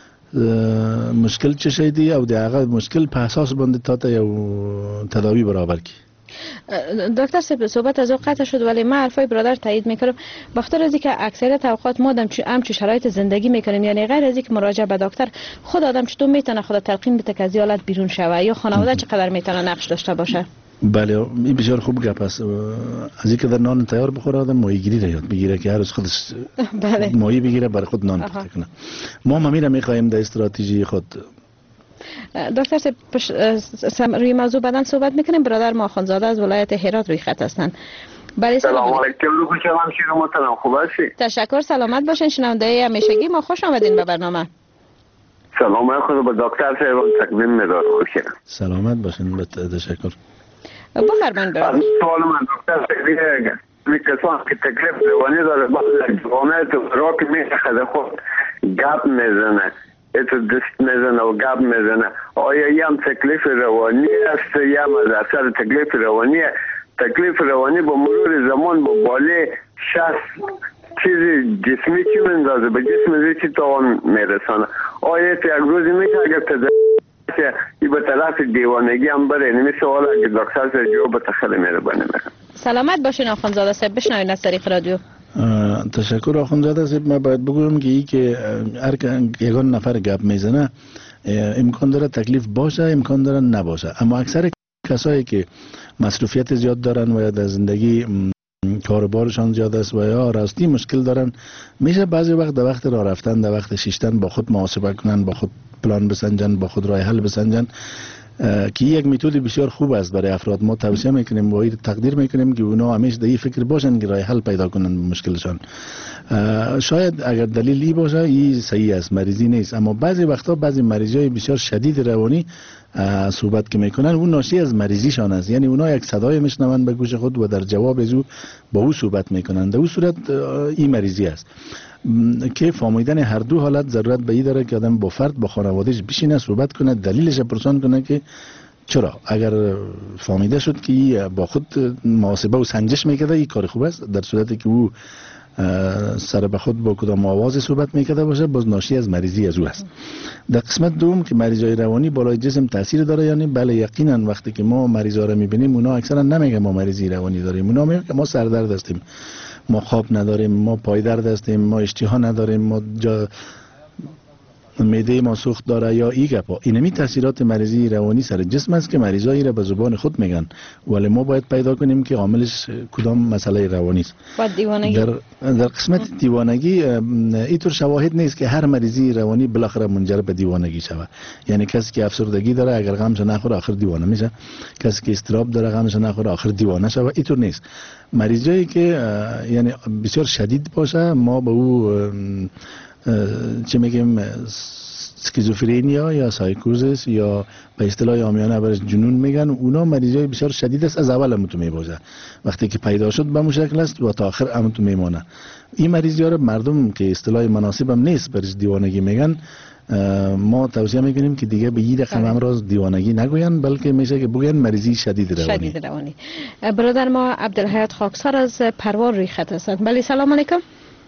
مشکل څه شي دی او د هغه مشکل په اساس باندې تاسو یو تداوی برابر کړي. دکتر صاحب صحبت از او قطع شد ولی من حرفای برادر تایید میکنم. بخاطر از اینکه اکثریت اوقات ما آدم هم چه شرایط زندگی میکنیم، یعنی غیر از اینکه مراجعه به دکتر خود آدم چطور میتونه خود تلقین بده که از حالت بیرون شوه یا خانواده چقدر میتونه نقش داشته باشه. بله این بسیار خوب گپ است. از اینکه در نان تیار بخوره آدم ماهیگیری را یاد بگیره که هر روز خودش بله ماهی بگیره برای خود نان پخته کنه. ما هم میرم میخوایم در استراتژی خود. دکتر صاحب روی موضوع بعداً صحبت میکنیم. برادر ما خانزاده از ولایت هرات روی خط هستن. بله سلام علیکم. روح شما شیرم محترم خوب هستی؟ تشکر. سلامت باشین. شنونده همیشگی ما خوش آمدین به برنامه. سلام خود به دکتر صاحب تقدیم می‌دارم. خوشم. سلامت باشین. تشکر. بفرمایید برادر. سوال من دکتر صاحب می کسان که تکلیف روانی داره با جوانه تو راک میخواد خود گپ میزنه. اتو دست میزنه و گپ میزنه. آیا یم تکلیف روانی است یا از اثر تکلیف روانی؟ تکلیف روانی با مرور زمان با باله شخص چیز جسمی چی مندازه به جسم زی چی تاوان میرسانه؟ آیا تو یک روزی میشه اگر تدریس ای به طرف دیوانگی هم بره؟ نمی سوال اگر دکتر سر جواب تخیل میره بانه میکنم. سلامت باشین آخوندزاده صاحب. بشنوین از طریق رادیو. تشکر آخوندزاده صاحب. من باید بگویم که ای که هر یگان نفر گپ میزنه امکان داره تکلیف باشه، امکان داره نباشه، اما اکثر کسایی که مصروفیت زیاد دارن و یا در زندگی کاربارشان زیاد است و یا راستی مشکل دارن، میشه بعضی وقت در وقت راه رفتن، در وقت شیشتن با خود محاسبه کنن، با خود پلان بسنجن، با خود راه حل بسنجن که یک متد بسیار خوب است برای افراد. ما توصیه میکنیم و تقدیر میکنیم که اونا همیشه در این فکر باشن که راه حل پیدا کنن مشکلشان. شاید اگر دلیل ای باشه این صحیح است، مریضی نیست، اما بعضی وقتا بعضی مریضای بسیار شدید روانی صحبت که میکنن اون ناشی از مریضیشان است. یعنی اونا یک صدای میشنون به گوش خود و در جواب از او با او صحبت میکنن. در اون صورت این مریضی است که فهمیدن هر دو حالت ضرورت به این داره که آدم با فرد با خانوادهش بشینه صحبت کنه، دلیلش پرسان کنه که چرا. اگر فهمیده شد که با خود محاسبه و سنجش میکرده این کار خوب است. در صورتی که او سر به خود با کدام آواز صحبت میکرده باشه باز ناشی از مریضی از او است. در قسمت دوم که مریضای روانی بالای جسم تاثیر داره، یعنی بله یقینا وقتی که ما مریضا رو میبینیم اونا اکثرا نمیگن ما مریضی روانی داریم، اونا میگن که ما سردرد هستیم، ما خواب نداریم، ما پایدرد هستیم، ما اشتها نداریم، ما جا معده ما سوخت داره یا این گپا. اینمی تاثیرات مریضی روانی سر جسم است که مریضایی را به زبان خود میگن، ولی ما باید پیدا کنیم که عاملش کدام مسئله روانی است. در در قسمت دیوانگی اینطور شواهد نیست که هر مریضی روانی بالاخره منجر به دیوانگی شود. یعنی کسی که افسردگی داره اگر غمش نخوره آخر دیوانه میشه، کسی که استراب داره غمش نخوره آخر دیوانه شود. اینطور نیست. مریضایی که یعنی بسیار شدید باشه ما به او چه میگیم اسکیزوفرنیا یا سایکوزیس یا به اصطلاح عامیانه برش جنون میگن، اونا مریضای بسیار شدید است. از اول هم تو میبازه، وقتی که پیدا شد به شکل است و تا آخر هم تو میمونه. این مریضی ها مردم که اصطلاح مناسب هم نیست برش دیوانگی میگن، ما توصیه میکنیم که دیگه به این رقم امراض دیوانگی نگوین، بلکه میشه که بگن مریضی شدید روانی. شدید روانی. برادر ما عبدالحیات خاکسار از پروار روی خط هستند. بله سلام علیکم.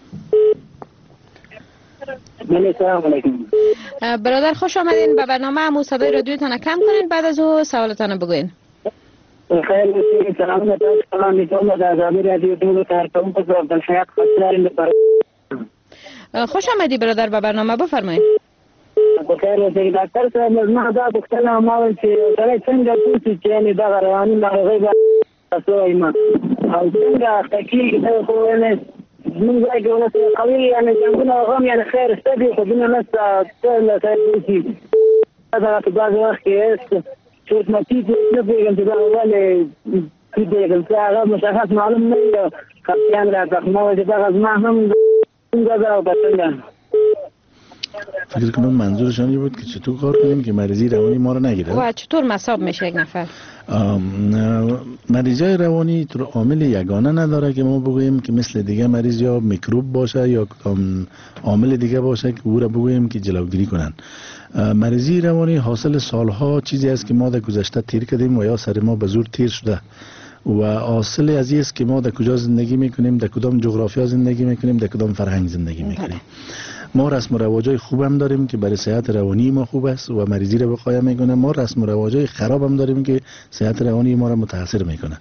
بله سلام علیکم. برادر خوش آمدین به برنامه. امو صدای رادیوتون کم کنین، بعد از او سوالتون بگوین. خیر بسیار سلام علیکم. سلام میتونم از آبی رادیو کارتون پر عبدالحیات خاکسار. خوش آمدی برادر به برنامه، بفرمایید. بخیر دیگه دکتر صاحب، ما دا بختنا ما چې سره څنګه پوښتنه چې نه دا رواني ناروغي به تاسو ایمه او څنګه تکلیف خو نه من ځای کې ونه قوي يعني څنګه غم يعني خیر استدي خو دنه نس ته ته شي دا په بعض وخت کې چې نتیجه نه پیږم چې دا ولې چې دغه هغه مشخص معلوم نه دی کاپیان راځه نو چې دا ما هم څنګه دا وبڅنګ فکر کنم منظورشان این بود که چطور کار کنیم که مریضی روانی ما رو نگیره و چطور مصاب میشه یک نفر. مریضای روانی تو عامل یگانه نداره که ما بگوییم که مثل دیگه مریض یا میکروب باشه یا عامل دیگه باشه که او را بگوییم که جلوگیری کنن. مریضی روانی حاصل سالها چیزی است که ما در گذشته تیر کردیم و یا سر ما به زور تیر شده و حاصل از این است که ما در کجا زندگی میکنیم، در کدام جغرافیا زندگی میکنیم، در کدام فرهنگ زندگی میکنیم. ما رسم و رواجای خوب هم داریم که برای صحت روانی ما خوب است و مریضی را وقایه میکنه. ما رسم و رواجای خراب هم داریم که صحت روانی ما را متاثر میکنه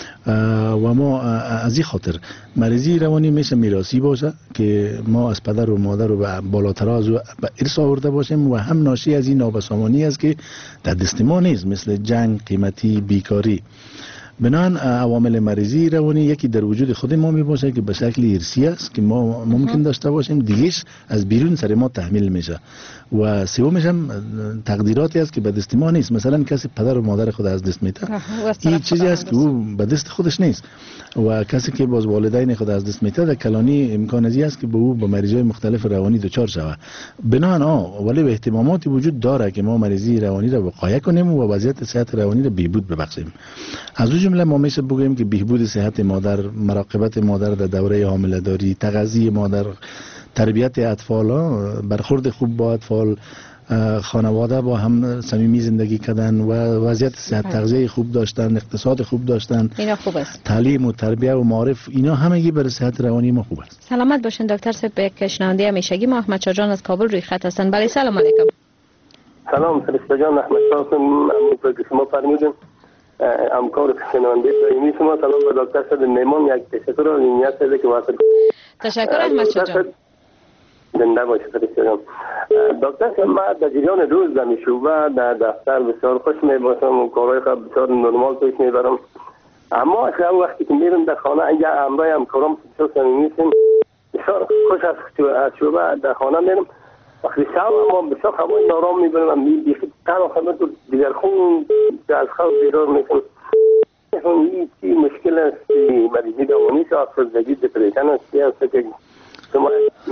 و ما از این خاطر مریضی روانی میشه میراثی باشه که ما از پدر و مادر و بالاتر از به ارث آورده باشیم و هم ناشی از این نابسامانی است که در دست ما نیست، مثل جنگ، قیمتی، بیکاری. بنان عوامل مریضی روانی یکی در وجود خود ما می باشه که به شکل ارثی است که ما ممکن داشته باشیم، دیگهش از بیرون سر ما تحمیل میشه و سومش هم تقدیراتی است که به دست ما نیست. مثلا کسی پدر و مادر خود از دست میده، این چیزی است که او به دست خودش نیست و کسی که باز والدین خود از دست میده در کلانی امکان ازی است که به او به مریضای مختلف روانی دچار شود. بنان آ ولی به اهتماماتی وجود داره که ما مریضی روانی را وقایه کنیم و وضعیت صحت روانی را بهبود ببخشیم. از اون جمله ما میشه بگوییم که بهبود صحت مادر، مراقبت مادر در دوره حامله‌داری، تغذیه مادر، تربیت اطفال، برخورد خوب با اطفال، خانواده با هم صمیمی زندگی کردن و وضعیت صحت تغذیه خوب داشتن، اقتصاد خوب داشتن، اینا خوب است. تعلیم و تربیت و معارف، اینا همگی برای صحت روانی ما خوب است. سلامت باشین دکتر صاحب. به یک شنونده همیشگی ما احمد شاه جان از کابل روی خط هستن. بله سلام علیکم. سلام فرشته جان، احمد شاه هستم. همونطور که شما فرمودین همکار شنونده دائمی شما، سلام به دکتر صاحب نیمان، یک تشکر از نیت صاحب که واسه تشکر احمد شاه جان. زنده باشید فرشته جان. دکتر صاحب ما در جریان روز در شعبه در دفتر بسیار خوش میباشم و کارهای خود بسیار نرمال پیش میبرم، اما اصلا وقتی که میرم در خانه اینجا همراه همکارم بسیار صمیمی هستیم، بسیار خوش از شعبه در خانه میرم. وقتی شب ما بسیار هوای نارام میبینم، میبیخی تنها خمه تو دیگر خون از خواب بیدار میکنم. این چی مشکل است مریضی روانی است، افسردگی، دپرشن است که شما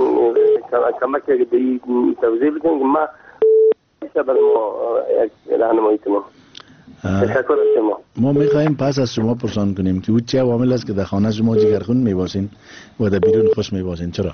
کمک به این توضیح بدین که ما برای ما یک راهنمایی کنم. تشکر از شما. ما میخواهیم پس از شما پرسان کنیم که او چه عوامل است که در خانه شما جگرخون میباشین و در بیرون خوش میباشین؟ چرا؟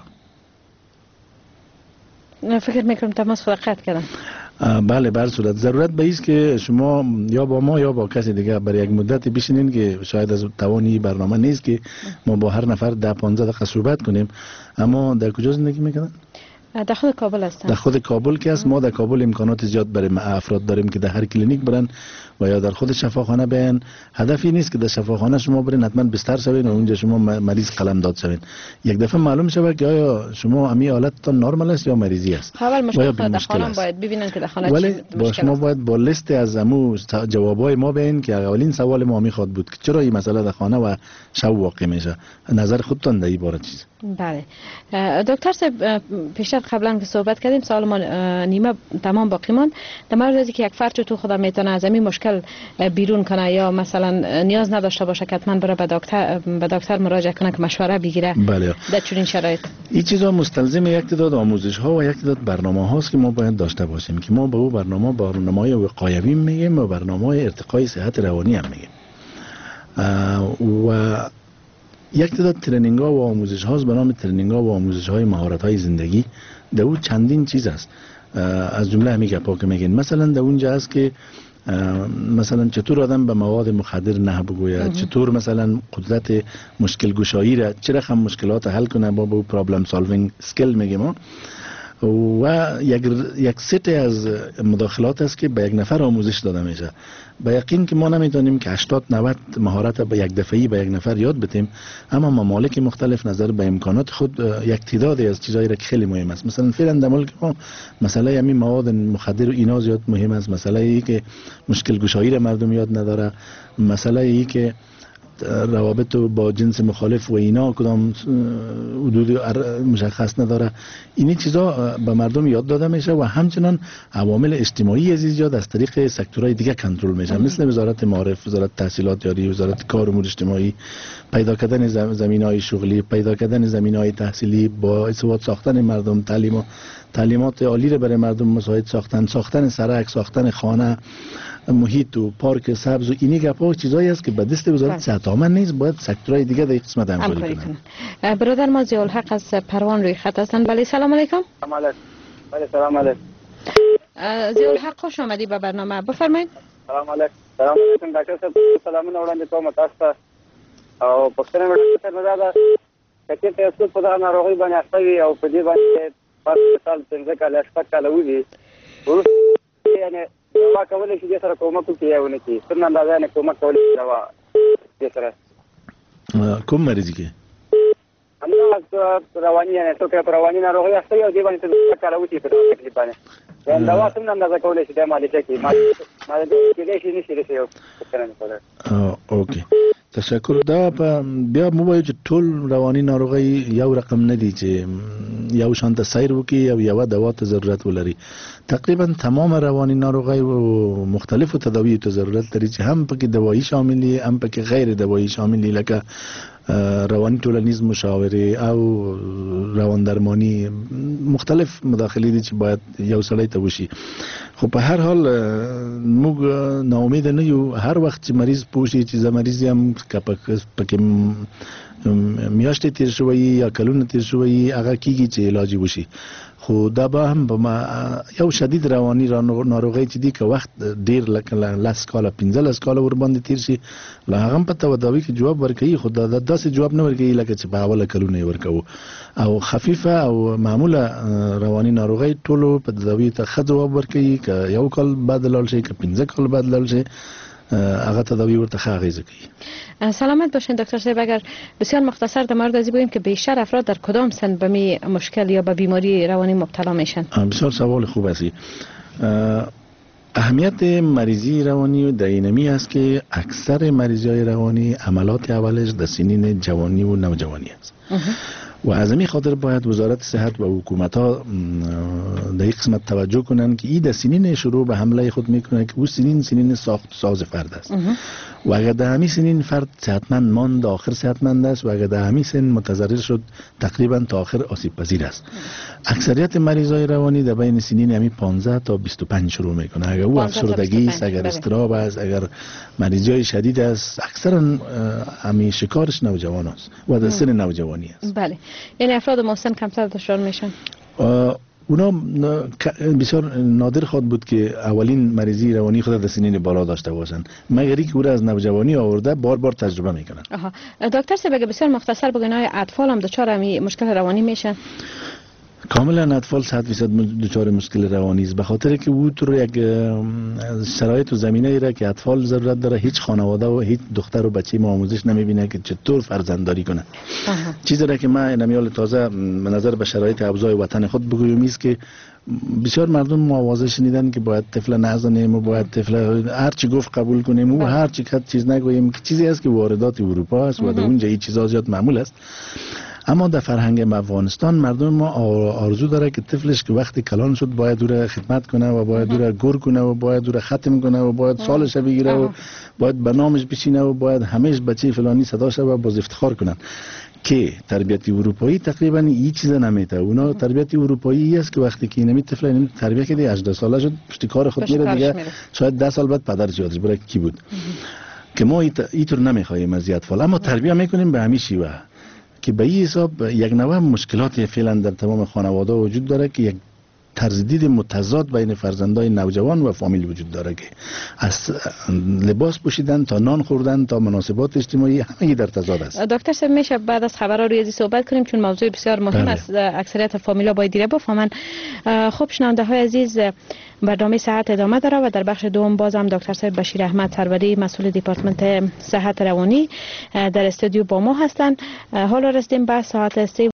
فکر میکنم تماس خود قطع کردم. بله بر صورت ضرورت به است که شما یا با ما یا با کسی دیگه برای یک مدتی بشینین که شاید از توانی برنامه نیست که ما با هر نفر ده پانزده دقیقه صحبت کنیم. اما در کجا زندگی میکنن؟ در خود کابل هستن. در خود کابل که است. ما در کابل امکانات زیاد برای افراد داریم که در هر کلینیک برن و یا در خود شفاخانه بیان. هدفی نیست که در شفاخانه شما برین حتما بستر شوین و اونجا شما مریض قلم داد شوین. یک دفعه معلوم شود که آیا شما امی حالتتان نرمال است یا مریضی است. اول مشکل در خانه باید ببینن که در خانه چی ولی با شما باید با لیست از امو جوابای ما بین که اولین سوال ما میخواد بود که چرا این مسئله در خانه و شب واقع میشه. نظر خودتان در این باره چیز؟ بله دکتر صاحب، پیشتر قبلا که صحبت کردیم سوال ما نیمه تمام باقی ماند در مورد از که یک فرد تو خودم میتونه از این مشکل بیرون کنه یا مثلا نیاز نداشته باشه که حتما بره به دکتر به دکتر مراجعه کنه که مشوره بگیره. بله. در چنین شرایط این چیزا مستلزم یک تعداد آموزش ها و یک تعداد برنامه هاست که ما باید داشته باشیم که ما به اون برنامه برنامه‌های وقایوی میگیم و برنامه‌های ارتقای صحت روانی هم میگیم. و یک تعداد ترنینگ ها و آموزش هاست به نام ترنینگ ها و آموزش های مهارت های زندگی. در اون چندین چیز است، از جمله همین گپا که میگین. مثلا در اونجا است که مثلا چطور آدم به مواد مخدر نه بگوید، چطور مثلا قدرت مشکل گشایی را، چه رقم مشکلات حل کنه، با با پرابلم سالوینگ اسکیل میگیم ما. و یک یک ست از مداخلات است که به یک نفر آموزش داده میشه. به یقین که ما نمیتونیم که هشتاد نود مهارت به یک دفعی به یک نفر یاد بدیم، اما ممالک مختلف نظر به امکانات خود یک تعدادی از چیزایی را که خیلی مهم است. مثلا فعلا در ملک ما مسئله همین مواد مخدر و اینا زیاد مهم است. مسئله ای که مشکل گشایی را مردم یاد نداره، مسئله ای که روابط با جنس مخالف و اینا کدام حدود مشخص نداره، اینی چیزا به مردم یاد داده میشه و همچنان عوامل اجتماعی از ایجاد از طریق سکتورهای دیگه کنترل میشه، مثل وزارت معارف، وزارت تحصیلات یاری، وزارت کار و امور اجتماعی، پیدا کردن زمینهای شغلی، پیدا کردن زمینهای تحصیلی، با استفاده ساختن مردم، تعلیم تعلیمات عالی را برای مردم مساعد ساختن، ساختن سرک، ساختن خانه، محیط و پارک سبز و اینی گپا چیزایی است که به دست وزارت صحت عامه نیست، باید سکتورهای دیگه در این قسمت همکاری کنند. برادر ما ضیاء الحق از پروان روی خط هستند. بله سلام علیکم. سلام علیکم. بله سلام علیکم. ضیاء الحق خوش آمدی به برنامه، بفرمایید. سلام علیکم. سلام علیکم ډاکټر صاحب، سلامونه وړاندې کوم تاسو ته او پښتنه مې څه ده چې تاسو په دا ناروغي باندې اخته وي او په دې باندې په مثال څنګه کله شپه کله ودی ورس یعنی دوا کولای شي د سره کومک کوي ونه کی څنګه اندازه نه کومک کولای شي دوا د سره کوم مریض کې همدا رواني نه څوک په رواني ناروغي اخته یو دی باندې څنګه کله ودی په دې باندې دا دوا څنګه اندازه کولای شي د مالک کې ما ما دې کې شي نشي رسېو اه اوکي تشکر. دا بیا مو وایو چې ټول رواني ناروغي یو رقم نه دي چې یو شان ته سیر وکي او یو دوا ته ضرورت ولري. تقریبا تمام رواني ناروغي او مختلفو تداوی ته ضرورت لري چې هم پکې دوایی شامل دي، هم پکې غیر دوایی شامل دي، لکه روانی ټولنیز مشاوره او روان درمانی، مختلف مداخلې دي چې باید یو سړی ته وشي. خو په هر حال موږ ناامید نه یو، هر وخت چې مریض پوښي چې زه مریض یم پکې میاشتې تیر شوی یا کلونه تیر شوی، هغه کیږي چې علاج وشي. خو دا به هم یو شدید رواني ناروغي چې دی که وخت ډیر لکه لس کاله پنځلس کاله ور باندې تیر شي، لا هغه په تداوی کې جواب ورکوي، خو دا داسې جواب نه ورکوي لکه چې په اوله کلونه یې ورکوو. او خفیفه او معموله رواني ناروغي ټولو په تداوی ته ښه جواب ورکوي، که یو کال بعد لاړ شي که پنځه کال بعد لاړ شي، هغه تداوی ورته ښه اغیزه کوي. سلامت باشین دکتر صاحب. اگر بسیار مختصر در مورد از بگوییم که بیشتر افراد در کدام سن به می مشکل یا به بیماری روانی مبتلا میشن؟ بسیار سوال خوب است. اهمیت مریضی روانی در اینمی است که اکثر مریضای روانی عملات اولش در سنین جوانی و نوجوانی است و از این خاطر باید وزارت صحت و حکومت ها در این قسمت توجه کنند که این در سنین شروع به حمله خود میکنه که او سنین سنین ساخت ساز فرد است و اگر در همین سنین فرد صحتمند ماند آخر صحتمند است و اگر در همین سن متضرر شد تقریبا تا آخر آسیب پذیر است. اکثریت مریضای روانی در بین سنین همین پانزده تا بیست و پنج شروع میکنه. اگر او افسردگی است، اگر اضطراب است، اگر مریضی شدید است، اکثرا همین شکارش نوجوان است و در سن نوجوانی است. بله، یعنی افراد مسن کمتر دچار میشن. اونا بسیار نادر خواهد بود که اولین مریضی روانی خود در سنین بالا داشته باشند، مگر اینکه او را از نوجوانی آورده بار بار تجربه میکنن. آها دکتر صاحب اگه بسیار مختصر بگین آیا اطفال هم دچار همین مشکل روانی میشن؟ کاملا اطفال صد فیصد دچار مشکل روانی است، به خاطر که او تو یک شرایط و زمینه ای را که اطفال ضرورت داره هیچ خانواده و هیچ دختر و بچه ما آموزش نمیبینه که چطور فرزندداری کنه. چیزی را که من نمیال تازه به نظر به شرایط اوضاع وطن خود بگویم است که بسیار مردم مواضع شنیدن که باید طفل نزنیم و باید طفل هر چی گفت قبول کنیم و هر چی که چیز نگوییم، که چیزی است که واردات اروپا است و در اونجا این چیزا زیاد معمول است. اما در فرهنگ افغانستان مردم ما آرزو داره که طفلش که وقتی کلان شد باید دور خدمت کنه و باید دور گر کنه و باید دور ختم کنه و باید سالش بگیره و باید به نامش بشینه و باید همیشه بچه فلانی صدا شه و باز افتخار کنن. که تربیت اروپایی تقریبا این چیز نمیته. اونا تربیت اروپایی است که وقتی که نمی طفل نمی تربیت کردی هجده ساله شد پشت کار خود میره دیگه، شاید ده سال بعد پدرش یادش بره کی بود. که ما اینطور نمیخوایم از اطفال، اما تربیت میکنیم به همین شیوه که به این حساب یک نوع مشکلاتی فعلا در تمام خانواده وجود داره که یک طرز دید متضاد بین فرزندای نوجوان و فامیل وجود داره که از لباس پوشیدن تا نان خوردن تا مناسبات اجتماعی همه در تضاد است. دکتر صاحب میشه بعد از خبرها روی ازی صحبت کنیم چون موضوع بسیار مهم است، اکثریت فامیلا باید دیره بفهمن. خب شنونده های عزیز، برنامه صحت ادامه داره و در بخش دوم باز هم دکتر صاحب بشیر احمد سروری مسئول دپارتمنت صحت روانی در استودیو با ما هستند. حالا رسیدیم به ساعت